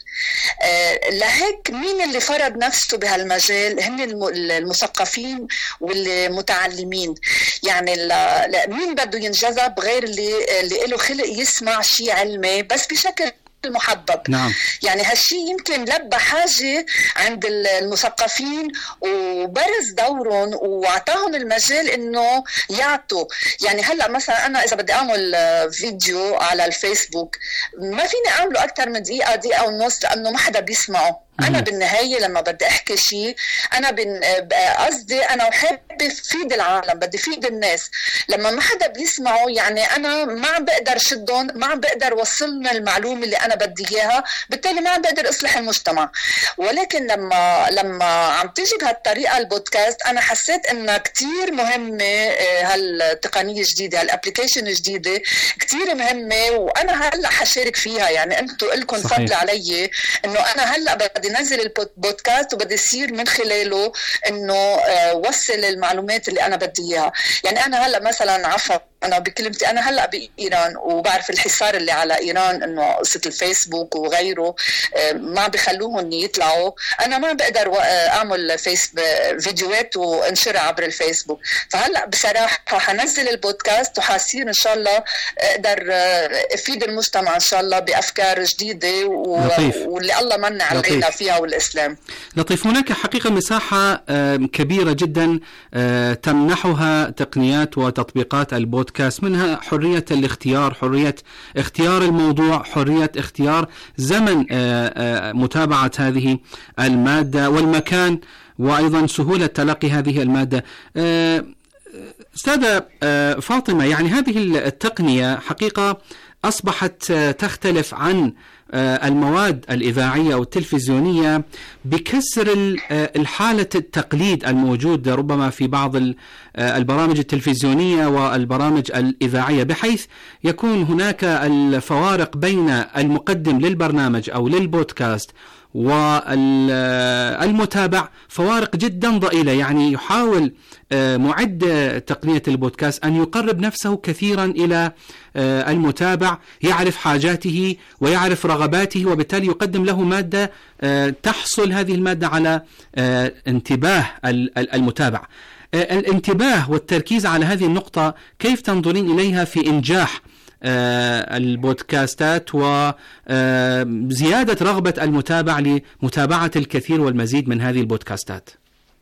Speaker 12: لهيك مين اللي فرض نفسه بهالمجال؟ هن المثقفين والمتعلمين. يعني مين بده ينجذب غير اللي له خلق يسمع شيء علمي بس بشكل المحبب.
Speaker 7: نعم.
Speaker 12: يعني هالشي يمكن لبى حاجة عند المثقفين وبرز دورهم وعطاهم المجال انه يعطوا. يعني هلأ مثلا انا اذا بدي اعمل فيديو على الفيسبوك ما فيني اعمله اكتر من دقيقة ونص لانه ما حدا بيسمعه. أنا بالنهاية لما بدي أحكي شيء أنا قصدي أنا وحابة فيد العالم، بدي فيد الناس. لما ما حدا بيسمعه يعني أنا ما عم بقدر شدهم، ما عم بقدر وصلهم المعلومة اللي أنا بدي إياها، بالتالي ما عم بقدر أصلح المجتمع. ولكن لما عم تيجي بهالطريقة البودكاست أنا حسيت إنها كتير مهمة. هالتقنية الجديدة، هالابليكيشن الجديدة كتير مهمة وأنا هلأ حشارك فيها. يعني أنتوا إلكم فضل علي إنه أنا هلأ بدي نزل البودكاست وبدي يصير من خلاله انه وصل المعلومات اللي انا بدي اياها. يعني انا هلا مثلا عفوا انا بكلمتي انا هلا بايران وبعرف الحصار اللي على ايران انه قصه الفيسبوك وغيره ما بخلوهم يطلعوا. انا ما بقدر اعمل فيديوهات وانشرها عبر الفيسبوك. فهلا بصراحه حنزل البودكاست وحصير ان شاء الله اقدر افيد المجتمع ان شاء الله بافكار جديده واللي الله من علينا فيها والاسلام.
Speaker 7: لطيف. هناك حقيقه مساحه كبيره جدا تمنحها تقنيات وتطبيقات البودكاست، منها حرية الاختيار، حرية اختيار الموضوع، حرية اختيار زمن متابعة هذه المادة والمكان، وأيضا سهولة تلقي هذه المادة. أستاذة فاطمة، يعني هذه التقنية حقيقة أصبحت تختلف عن المواد الإذاعية أو التلفزيونية بكسر الحالة التقليد الموجود ربما في بعض البرامج التلفزيونية والبرامج الإذاعية، بحيث يكون هناك الفوارق بين المقدم للبرنامج أو للبودكاست والمتابع فوارق جدا ضئيلة. يعني يحاول معد تقنية البودكاست أن يقرب نفسه كثيرا إلى المتابع، يعرف حاجاته ويعرف رغباته، وبالتالي يقدم له مادة تحصل هذه المادة على انتباه المتابع. الانتباه والتركيز على هذه النقطة كيف تنظرين إليها في إنجاح البودكاستات وزيادة رغبة المتابع لمتابعة الكثير والمزيد من هذه البودكاستات؟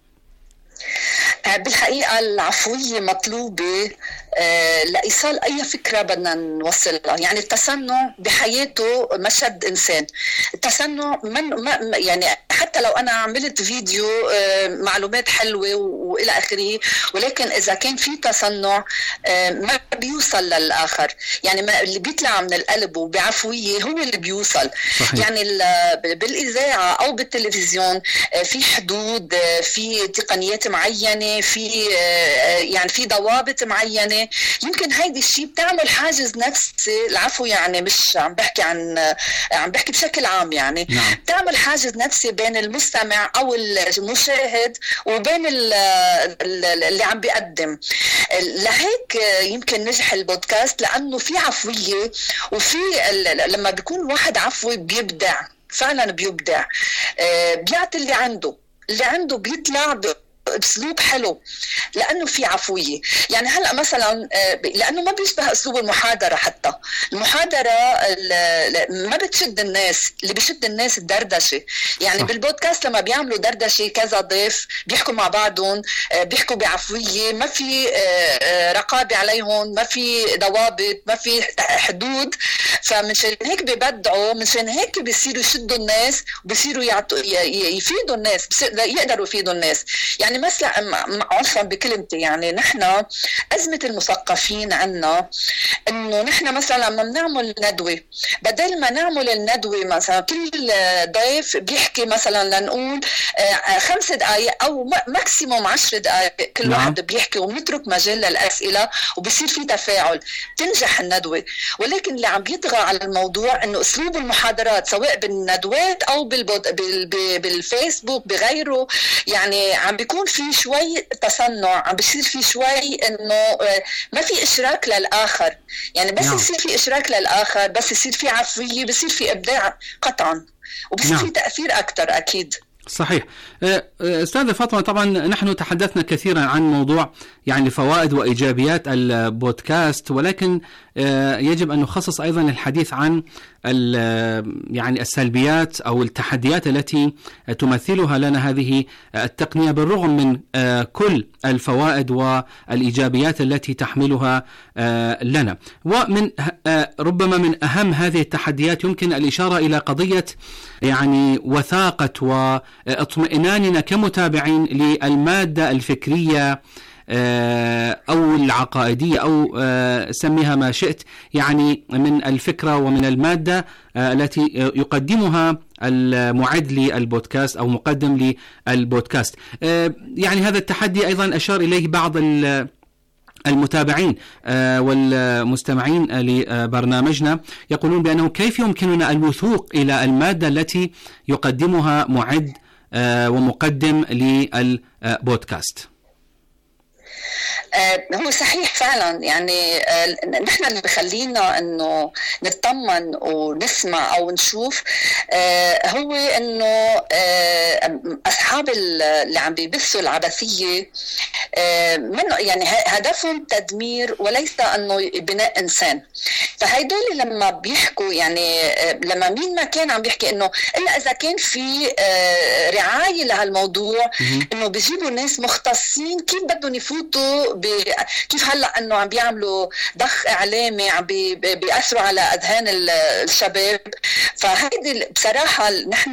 Speaker 12: بالحقيقة العفوية مطلوبة لإيصال أي فكرة بدنا نوصلها. يعني التصنع بحياته مشهد إنسان. التصنع يعني حتى لو أنا عملت فيديو معلومات حلوة وإلى آخره، ولكن إذا كان في تصنع ما بيوصل للآخر. يعني ما اللي بيطلع من القلب وبعفوية هو اللي بيوصل. صحيح. يعني بالإذاعة أو بالتلفزيون في حدود، في تقنيات معينة، يعني في ضوابط معينة. يمكن هيدي الشيء بتعمل حاجز نفسي. العفو يعني مش عم بحكي بشكل عام. يعني بتعمل حاجز نفسي بين المستمع أو المشاهد وبين اللي عم بيقدم. لهيك يمكن نجح البودكاست لأنه في عفوية، وفي لما بيكون واحد عفوي بيبدع فعلا، بيبدع، بيعطي اللي عنده بيطلع بأسلوب حلو لأنه في عفوية. يعني هلأ مثلا لأنه ما بيشبه أسلوب المحاضرة. حتى المحاضرة ما بتشد الناس، اللي بيشد الناس الدردشة. يعني بالبودكاست لما بيعملوا دردشة كذا ضيف بيحكوا مع بعضهم، بيحكوا بعفوية، ما في رقابة عليهم، ما في ضوابط، ما في حدود. فمنشان هيك بيبدعوا، منشان هيك بيصيروا يشدوا الناس وبيصيروا يفيدوا الناس، يقدروا يفيدوا الناس. يعني مثلا عفوا بكلمتي، يعني نحن أزمة المثقفين عنا إنه نحن مثلا لما بنعمل ندوة، بدل ما نعمل الندوة مثلا كل ضيف بيحكي مثلا لنقول 5 دقائق أو ماكسيموم 10 دقائق كل واحد بيحكي، ونترك مجال للأسئلة وبصير في تفاعل، تنجح الندوة. ولكن اللي عم بيطغى على الموضوع إنه أسلوب المحاضرات سواء بالندوات أو بالفيسبوك بغيره، يعني عم بيكون في شوي تصنع، عم بيصير في شوي إنه ما في إشراك للآخر. يعني بس يصير في إشراك للآخر، بس يصير في عفوية، بيصير في إبداع قطعا، وبيصير في تأثير أكتر أكيد.
Speaker 7: صحيح. أستاذة فاطمة، طبعا نحن تحدثنا كثيرا عن موضوع يعني فوائد وإيجابيات البودكاست، ولكن يجب أن نخصص أيضا الحديث عن يعني السلبيات أو التحديات التي تمثلها لنا هذه التقنية، بالرغم من كل الفوائد والإيجابيات التي تحملها لنا. ومن ربما من أهم هذه التحديات يمكن الإشارة إلى قضية يعني وثاقة واطمئناننا كمتابعين للمادة الفكرية أو العقائدية أو سميها ما شئت، يعني من الفكرة ومن المادة التي يقدمها المعد للبودكاست أو مقدم للبودكاست. يعني هذا التحدي أيضا أشار إليه بعض المتابعين والمستمعين لبرنامجنا، يقولون بأنه كيف يمكننا الوثوق إلى المادة التي يقدمها معد ومقدم للبودكاست.
Speaker 12: هو صحيح فعلا، يعني نحن اللي بخلينا انه نطمن ونسمع او نشوف هو انه اصحاب اللي عم بيبثوا العبثيه يعني هدفهم تدمير وليس انه بناء انسان. فهيدول لما بيحكوا، يعني لما مين ما كان عم بيحكي انه الا اذا كان في رعايه لهالموضوع، انه بيجيبوا ناس مختصين كيف بدهم يفوتوا كيف هلا انه عم بيعملوا ضخ اعلامي عم بيأثروا على اذهان الشباب. فهيدي بصراحه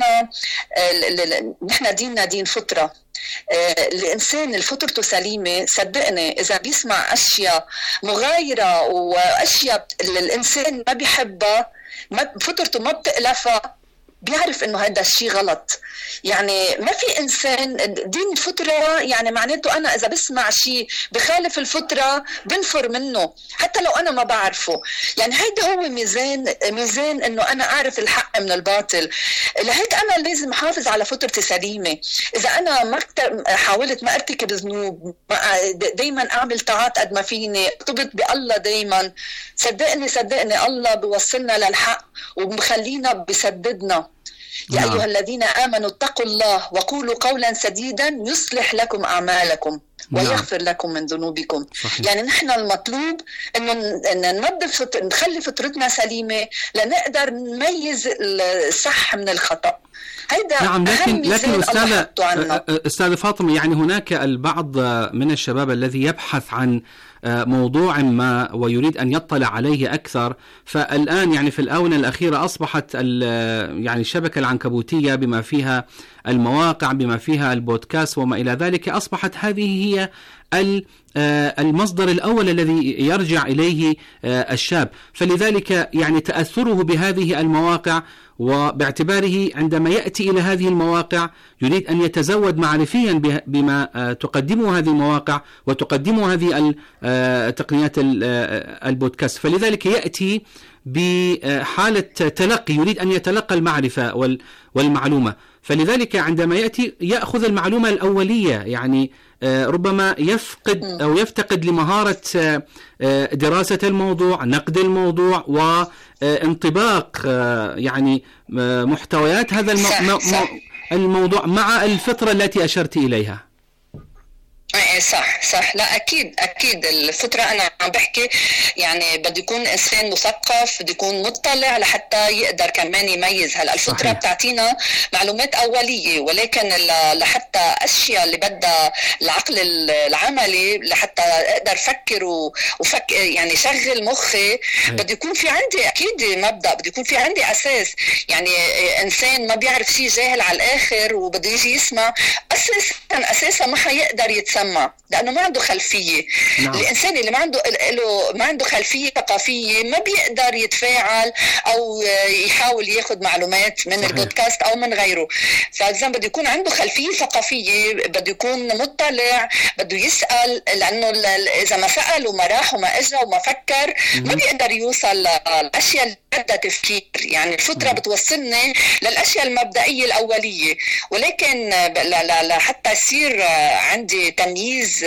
Speaker 12: نحن ديننا دين فطره. الإنسان الفطرته سليمة، صدقني إذا بيسمع أشياء مغايرة وأشياء الإنسان ما بيحبها، فطرته ما بتألفها، بيعرف إنه هذا الشيء غلط. يعني ما في إنسان دين الفطرة، يعني معناته أنا إذا بسمع شيء بخالف الفطرة بنفر منه حتى لو أنا ما بعرفه. يعني هيدا هو ميزان إنه أنا أعرف الحق من الباطل. لهيك أنا لازم أحافظ على فطرتي سليمة. إذا أنا ما حاولت ما أرتكب ذنوب، دايما أعمل طاعات قد ما فيني، ارتبط بالله دايما، صدقني الله بيوصلنا للحق وبخلينا بيسددنا. يا أيها الذين آمنوا اتقوا الله وقولوا قولا سديدا يصلح لكم أعمالكم ويغفر لكم من ذنوبكم. يعني نحن المطلوب إنه ننظف نخلي فطرتنا سليمة لنقدر نميز الصح من الخطأ.
Speaker 7: نعم، لكن أستاذة فاطمة، يعني هناك البعض من الشباب الذي يبحث عن موضوع ما ويريد أن يطلع عليه أكثر. فالآن يعني في الآونة الأخيرة أصبحت يعني الشبكة العنكبوتية بما فيها المواقع بما فيها البودكاست وما إلى ذلك، أصبحت هذه هي المصدر الأول الذي يرجع إليه الشاب. فلذلك يعني تأثره بهذه المواقع، وباعتباره عندما يأتي إلى هذه المواقع يريد أن يتزود معرفيا بما تقدمه هذه المواقع وتقدمه هذه تقنيات البودكاست. فلذلك يأتي بحالة تلقي، يريد أن يتلقى المعرفة والمعلومة. فلذلك عندما يأتي يأخذ المعلومة الأولية، يعني ربما يفقد أو يفتقد لمهارة دراسة الموضوع، نقد الموضوع، وانطباق يعني محتويات هذا الموضوع مع الفطرة التي أشرت إليها.
Speaker 12: صح. لا اكيد الفتره انا عم بحكي يعني بده يكون انسان مثقف، بده يكون مطلع لحتى يقدر كمان يميز. هلا الفتره بتعطينا معلومات اوليه، ولكن لحتى اشياء اللي بدها العقل العملي لحتى اقدر افكر يعني شغل مخي، بده يكون في عندي اكيد مبدا، بده يكون في عندي اساس. يعني انسان ما بيعرف شيء جاهل على الاخر وبده يجي يسمع اساسا ما حيقدر يتسمع لانه ما عنده خلفيه. الانسان اللي ما عنده خلفيه ثقافيه ما بيقدر يتفاعل او يحاول ياخذ معلومات من البودكاست او من غيره. فاذا بده يكون عنده خلفيه ثقافيه، بده يكون مطلع، بده يسال، لانه اذا ما سال وما راح وما اجى وما فكر ما بيقدر يوصل للاشياء اللي بدها تفكير. يعني الفتره بتوصلني للاشياء المبدئيه الاوليه، ولكن حتى يصير عندي تمييز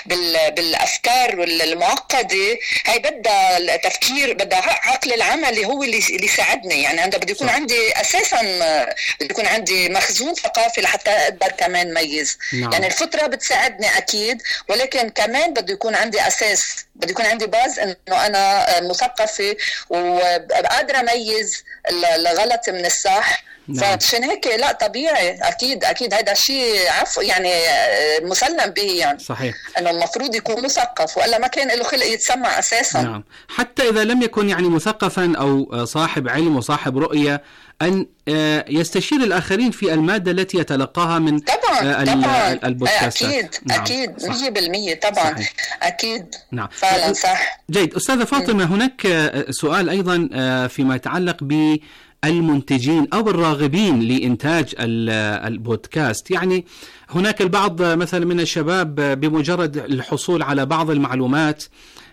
Speaker 12: بالافكار المعقده، هي بدها تفكير، بدها عقل العملي هو اللي يساعدني. يعني انا بده يكون عندي اساسا بده يكون عندي مخزون ثقافي لحتى اقدر كمان ميز. يعني الفتره بتساعدني اكيد، ولكن كمان بده يكون عندي اساس، بده يكون عندي باز انه انا مثقفه وقادره اميز الغلط من الصح. فعشان هيك لا طبيعي اكيد هذا الشيء يعني مسلم به، يعني
Speaker 7: صحيح
Speaker 12: انه المفروض يكون مثقف، والا ما كان له خلق يتسمع اساسا.
Speaker 7: نعم، حتى اذا لم يكن يعني مثقفا او صاحب علم وصاحب رؤيه، ان يستشير الاخرين في الماده التي يتلقاها من
Speaker 12: طبعا
Speaker 7: البودكاستات.
Speaker 12: اكيد 100% طبعا صحيح. اكيد
Speaker 7: نعم
Speaker 12: فعلا صح.
Speaker 7: جيد استاذه فاطمه، هناك سؤال ايضا فيما يتعلق بالمنتجين او الراغبين لانتاج البودكاست. يعني هناك البعض مثلا من الشباب بمجرد الحصول على بعض المعلومات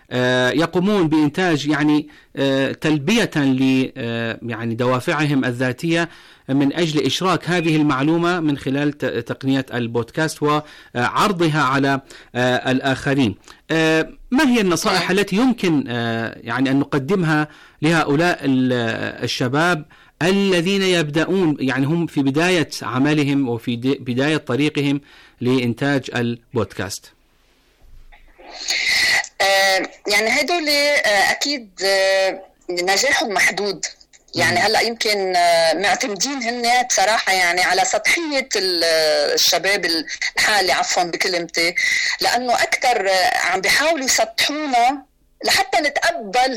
Speaker 7: يقومون بإنتاج يعني تلبية ل يعني دوافعهم الذاتية من أجل إشراك هذه المعلومة من خلال تقنية البودكاست وعرضها على الآخرين. ما هي النصائح التي يمكن يعني أن نقدمها لهؤلاء الشباب الذين يبدأون، يعني هم في بداية عملهم وفي بداية طريقهم لإنتاج البودكاست؟
Speaker 12: يعني هدول أكيد نجاحهم محدود. يعني هلأ يمكن معتمدين هن بصراحة يعني على سطحية الشباب الحالي، عفوا بكلمتي، لأنه أكثر عم بيحاولوا يسطحونا لحتى نتقبل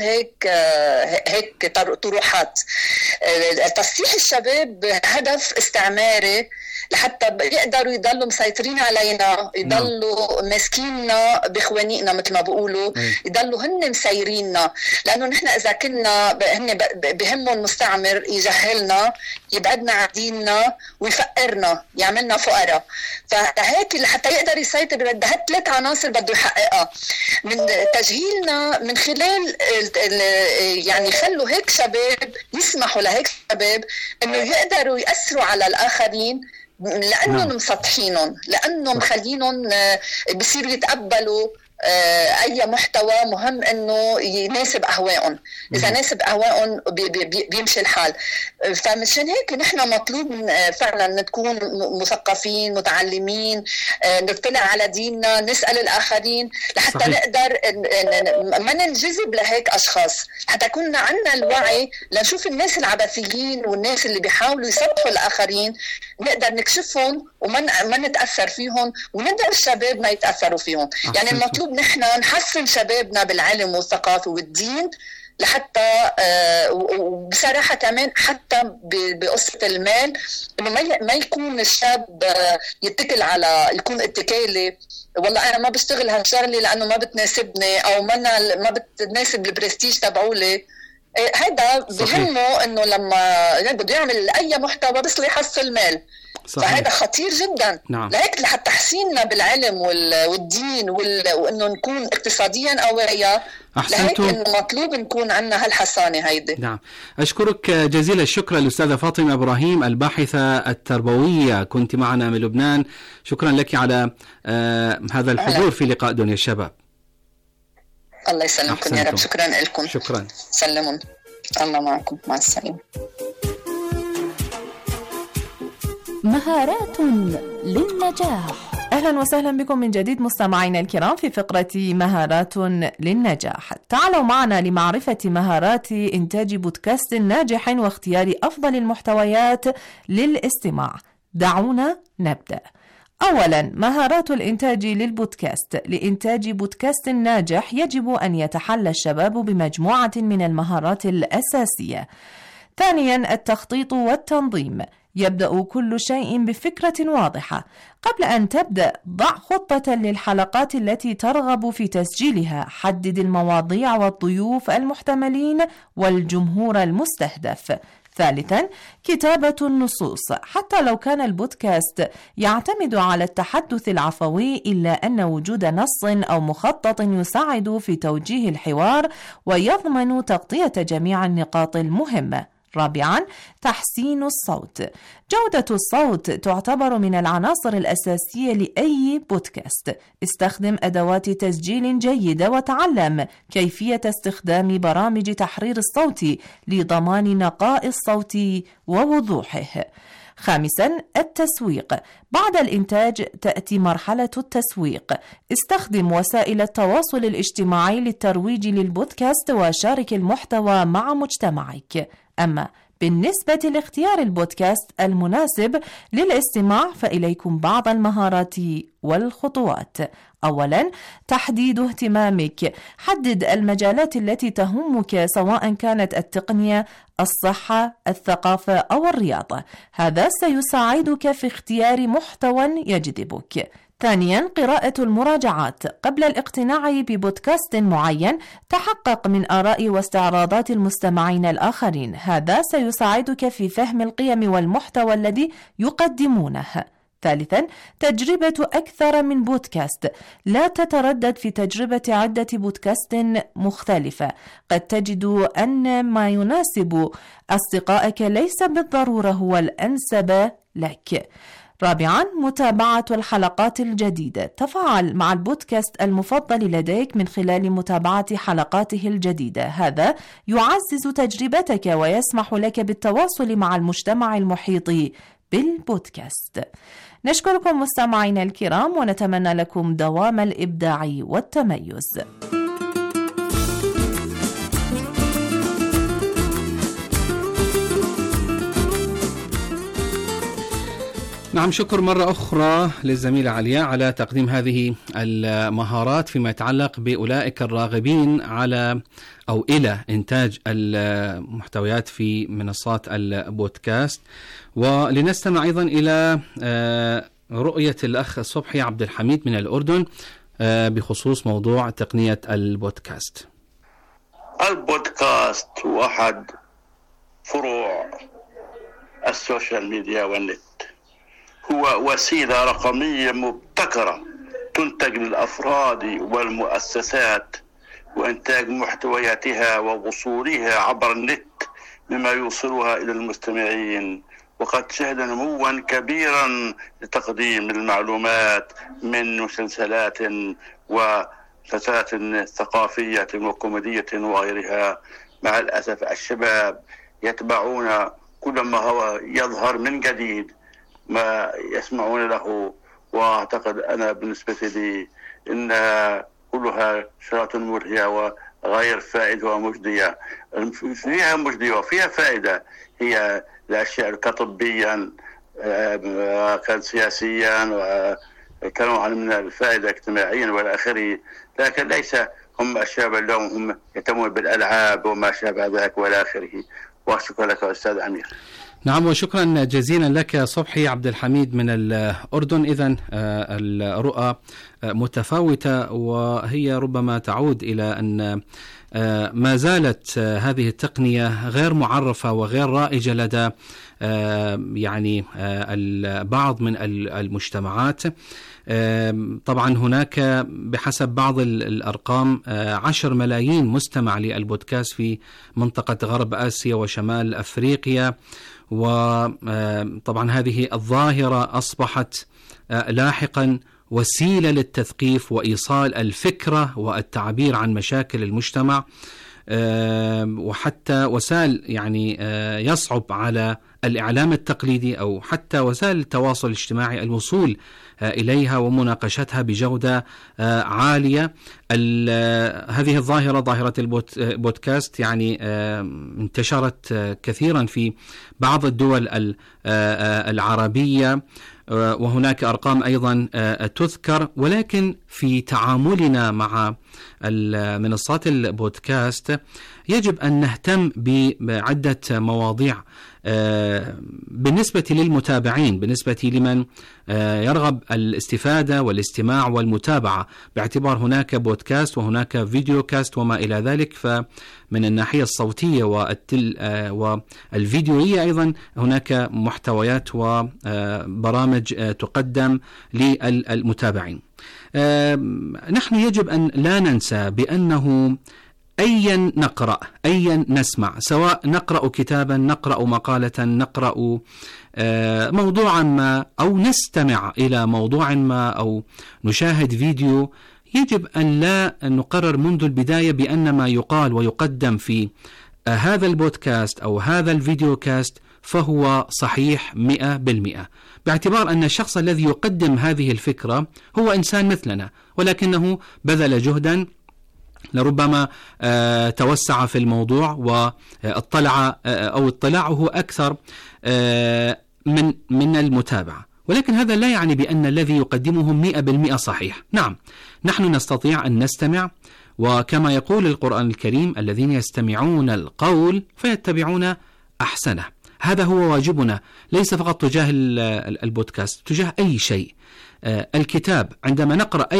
Speaker 12: هيك طروحات. تصحيح الشباب هدف استعماري لحتى يقدروا يضلوا مسيطرين علينا، يضلوا ماسكيننا بخوانيقنا مثل ما بيقولوا، يضلوا هن مسيريننا. لانه نحن اذا كنا هن بهمهم مستعمر يجهلنا، يبعدنا عن ديننا ويفقرنا، يعملنا فقراء. فهيك لحتى يقدر يسيطر بده هالثلاث عناصر بده يحققها من تجهيلنا، من خلال يعني يخلوا هيك شباب، يسمحوا لهيك شباب انه يقدروا يأثروا على الاخرين لانهم مسطحينهم، لانهم مخلينهم بيصيروا يتقبلوا اي محتوى، مهم انه يناسب اهوائهم. اذا ناسب اهوائهم بيمشي الحال. فمشان هيك نحن مطلوب فعلا نكون مثقفين متعلمين، نطلع على ديننا، نسال الاخرين لحتى صحيح. نقدر ما ننجذب لهيك اشخاص، حتى يكون عندنا الوعي لنشوف الناس العبثيين والناس اللي بيحاولوا يسطحوا الاخرين، نقدر نكشفهم وما نتاثر فيهم، ونقدر الشباب ما يتاثروا فيهم. يعني المطلوب نحن نحسن شبابنا بالعلم والثقافة والدين، لحتى وبصراحة كمان حتى بقصة المال، إنه ما يكون الشاب يتكل على يكون اتكالي، والله أنا ما بشتغل هالشغلة لأنه ما بتناسبني أو ما بتناسب البرستيج تبعولي. هذا بهمه إنه لما بده يعمل أي محتوى بس يحصل مال. صحيح. فهذا خطير جدا. نعم. لهيك لحتى تحسيننا بالعلم والدين وانه نكون اقتصاديا قوية، لهيك انه مطلوب نكون عندنا هالحصانة هيدي.
Speaker 7: نعم، اشكرك جزيل الشكر الاستاذة فاطمة ابراهيم الباحثة التربوية، كنت معنا من لبنان. شكرا لك على هذا الحضور في لقاء دنيا الشباب.
Speaker 12: الله يسلمكم يا رب. شكرا لكم.
Speaker 7: شكرا.
Speaker 12: سلمون. الله معكم. مع السلامة.
Speaker 1: مهارات للنجاح،
Speaker 9: أهلا وسهلا بكم من جديد مستمعينا الكرام في فقرة مهارات للنجاح. تعالوا معنا لمعرفة مهارات إنتاج بودكاست ناجح واختيار أفضل المحتويات للاستماع. دعونا نبدأ. أولا، مهارات الإنتاج للبودكاست. لإنتاج بودكاست ناجح يجب أن يتحلى الشباب بمجموعة من المهارات الأساسية. ثانيا، التخطيط والتنظيم. يبدأ كل شيء بفكرة واضحة. قبل أن تبدأ، ضع خطة للحلقات التي ترغب في تسجيلها. حدد المواضيع والضيوف المحتملين والجمهور المستهدف. ثالثا، كتابة النصوص. حتى لو كان البودكاست يعتمد على التحدث العفوي، إلا أن وجود نص أو مخطط يساعد في توجيه الحوار ويضمن تغطية جميع النقاط المهمة. رابعا، تحسين الصوت. جودة الصوت تعتبر من العناصر الأساسية لأي بودكاست. استخدم أدوات تسجيل جيدة وتعلم كيفية استخدام برامج تحرير الصوت لضمان نقاء الصوت ووضوحه. خامسا، التسويق. بعد الإنتاج تأتي مرحلة التسويق. استخدم وسائل التواصل الاجتماعي للترويج للبودكاست وشارك المحتوى مع مجتمعك. أما بالنسبة لاختيار البودكاست المناسب للاستماع فإليكم بعض المهارات والخطوات. أولا، تحديد اهتمامك. حدد المجالات التي تهمك، سواء كانت التقنية، الصحة، الثقافة أو الرياضة. هذا سيساعدك في اختيار محتوى يجذبك. ثانيا، قراءة المراجعات. قبل الاقتناع ببودكاست معين، تحقق من آراء واستعراضات المستمعين الآخرين. هذا سيساعدك في فهم القيم والمحتوى الذي يقدمونه. ثالثا، تجربة أكثر من بودكاست. لا تتردد في تجربة عدة بودكاست مختلفة. قد تجد أن ما يناسب أصدقائك ليس بالضرورة هو الأنسب لك. رابعا، متابعة الحلقات الجديدة. تفاعل مع البودكاست المفضل لديك من خلال متابعة حلقاته الجديدة. هذا يعزز تجربتك ويسمح لك بالتواصل مع المجتمع المحيط بالبودكاست. نشكركم مستمعينا الكرام ونتمنى لكم دوام الإبداع والتميز.
Speaker 7: نعم، شكر مرة أخرى للزميلة علياء على تقديم هذه المهارات فيما يتعلق بأولئك الراغبين على أو إلى إنتاج المحتويات في منصات البودكاست. ولنستمع أيضا إلى رؤية الأخ صبحي عبد الحميد من الأردن بخصوص موضوع تقنية البودكاست.
Speaker 13: البودكاست هو أحد فروع السوشيال ميديا والنت. هو وسيلة رقمية مبتكرة تنتج للأفراد والمؤسسات وإنتاج محتوياتها ووصولها عبر النت مما يوصلها إلى المستمعين. وقد شهد نموا كبيرا لتقديم المعلومات من مسلسلات ومسلسلات ثقافية وكوميدية وغيرها. مع الأسف الشباب يتبعون كل ما هو يظهر من جديد ما يسمعون له، واعتقد انا بالنسبه لي انها كلها شغلات ملهيه وغير فائده ومجديه. فيها مجديه وفيها فائده، هي الاشياء كطبيا كان سياسيا وكانوا عن من الفائده اجتماعيا والى اخره، لكن ليس هم الشباب اليوم هم يهتمون بالالعاب وما شابه ذلك والى اخره. وشكرا لك استاذ امير.
Speaker 7: نعم، وشكرا جزيلا لك صبحي عبد الحميد من الأردن. إذن الرؤى متفاوتة، وهي ربما تعود إلى أن ما زالت هذه التقنية غير معرفة وغير رائجة لدى يعني البعض من المجتمعات. طبعا هناك بحسب بعض الأرقام 10 ملايين مستمع للبودكاست في منطقة غرب آسيا وشمال أفريقيا. وطبعا هذه الظاهرة أصبحت لاحقا وسيلة للتثقيف وإيصال الفكرة والتعبير عن مشاكل المجتمع، وحتى وسائل يعني يصعب على الإعلام التقليدي أو حتى وسائل التواصل الاجتماعي الوصول إليها ومناقشتها بجودة عالية. هذه الظاهرة، ظاهرة البودكاست، يعني انتشرت كثيرا في بعض الدول العربية، وهناك أرقام أيضا تذكر. ولكن في تعاملنا مع منصات البودكاست يجب أن نهتم بعدة مواضيع بالنسبة للمتابعين، بالنسبة لمن يرغب الاستفادة والاستماع والمتابعة، باعتبار هناك بودكاست وهناك فيديو كاست وما إلى ذلك. فمن الناحية الصوتية والفيديوية أيضا هناك محتويات وبرامج تقدم للمتابعين. نحن يجب أن لا ننسى بأنه أيا نقرأ، أيا نسمع، سواء نقرأ كتابا، نقرأ مقالة، نقرأ موضوعا ما، أو نستمع إلى موضوع ما، أو نشاهد فيديو، يجب أن لا نقرر منذ البداية بأن ما يقال ويقدم في هذا البودكاست أو هذا الفيديو كاست فهو صحيح 100%، باعتبار أن الشخص الذي يقدم هذه الفكرة هو إنسان مثلنا، ولكنه بذل جهدا، لربما توسع في الموضوع واطلع أو اطلاعه أكثر من المتابعة. ولكن هذا لا يعني بأن الذي يقدمه 100% صحيح. نعم، نحن نستطيع أن نستمع، وكما يقول القرآن الكريم: الذين يستمعون القول فيتبعون أحسنه. هذا هو واجبنا، ليس فقط تجاه البودكاست، تجاه أي شيء. الكتاب، عندما نقرأ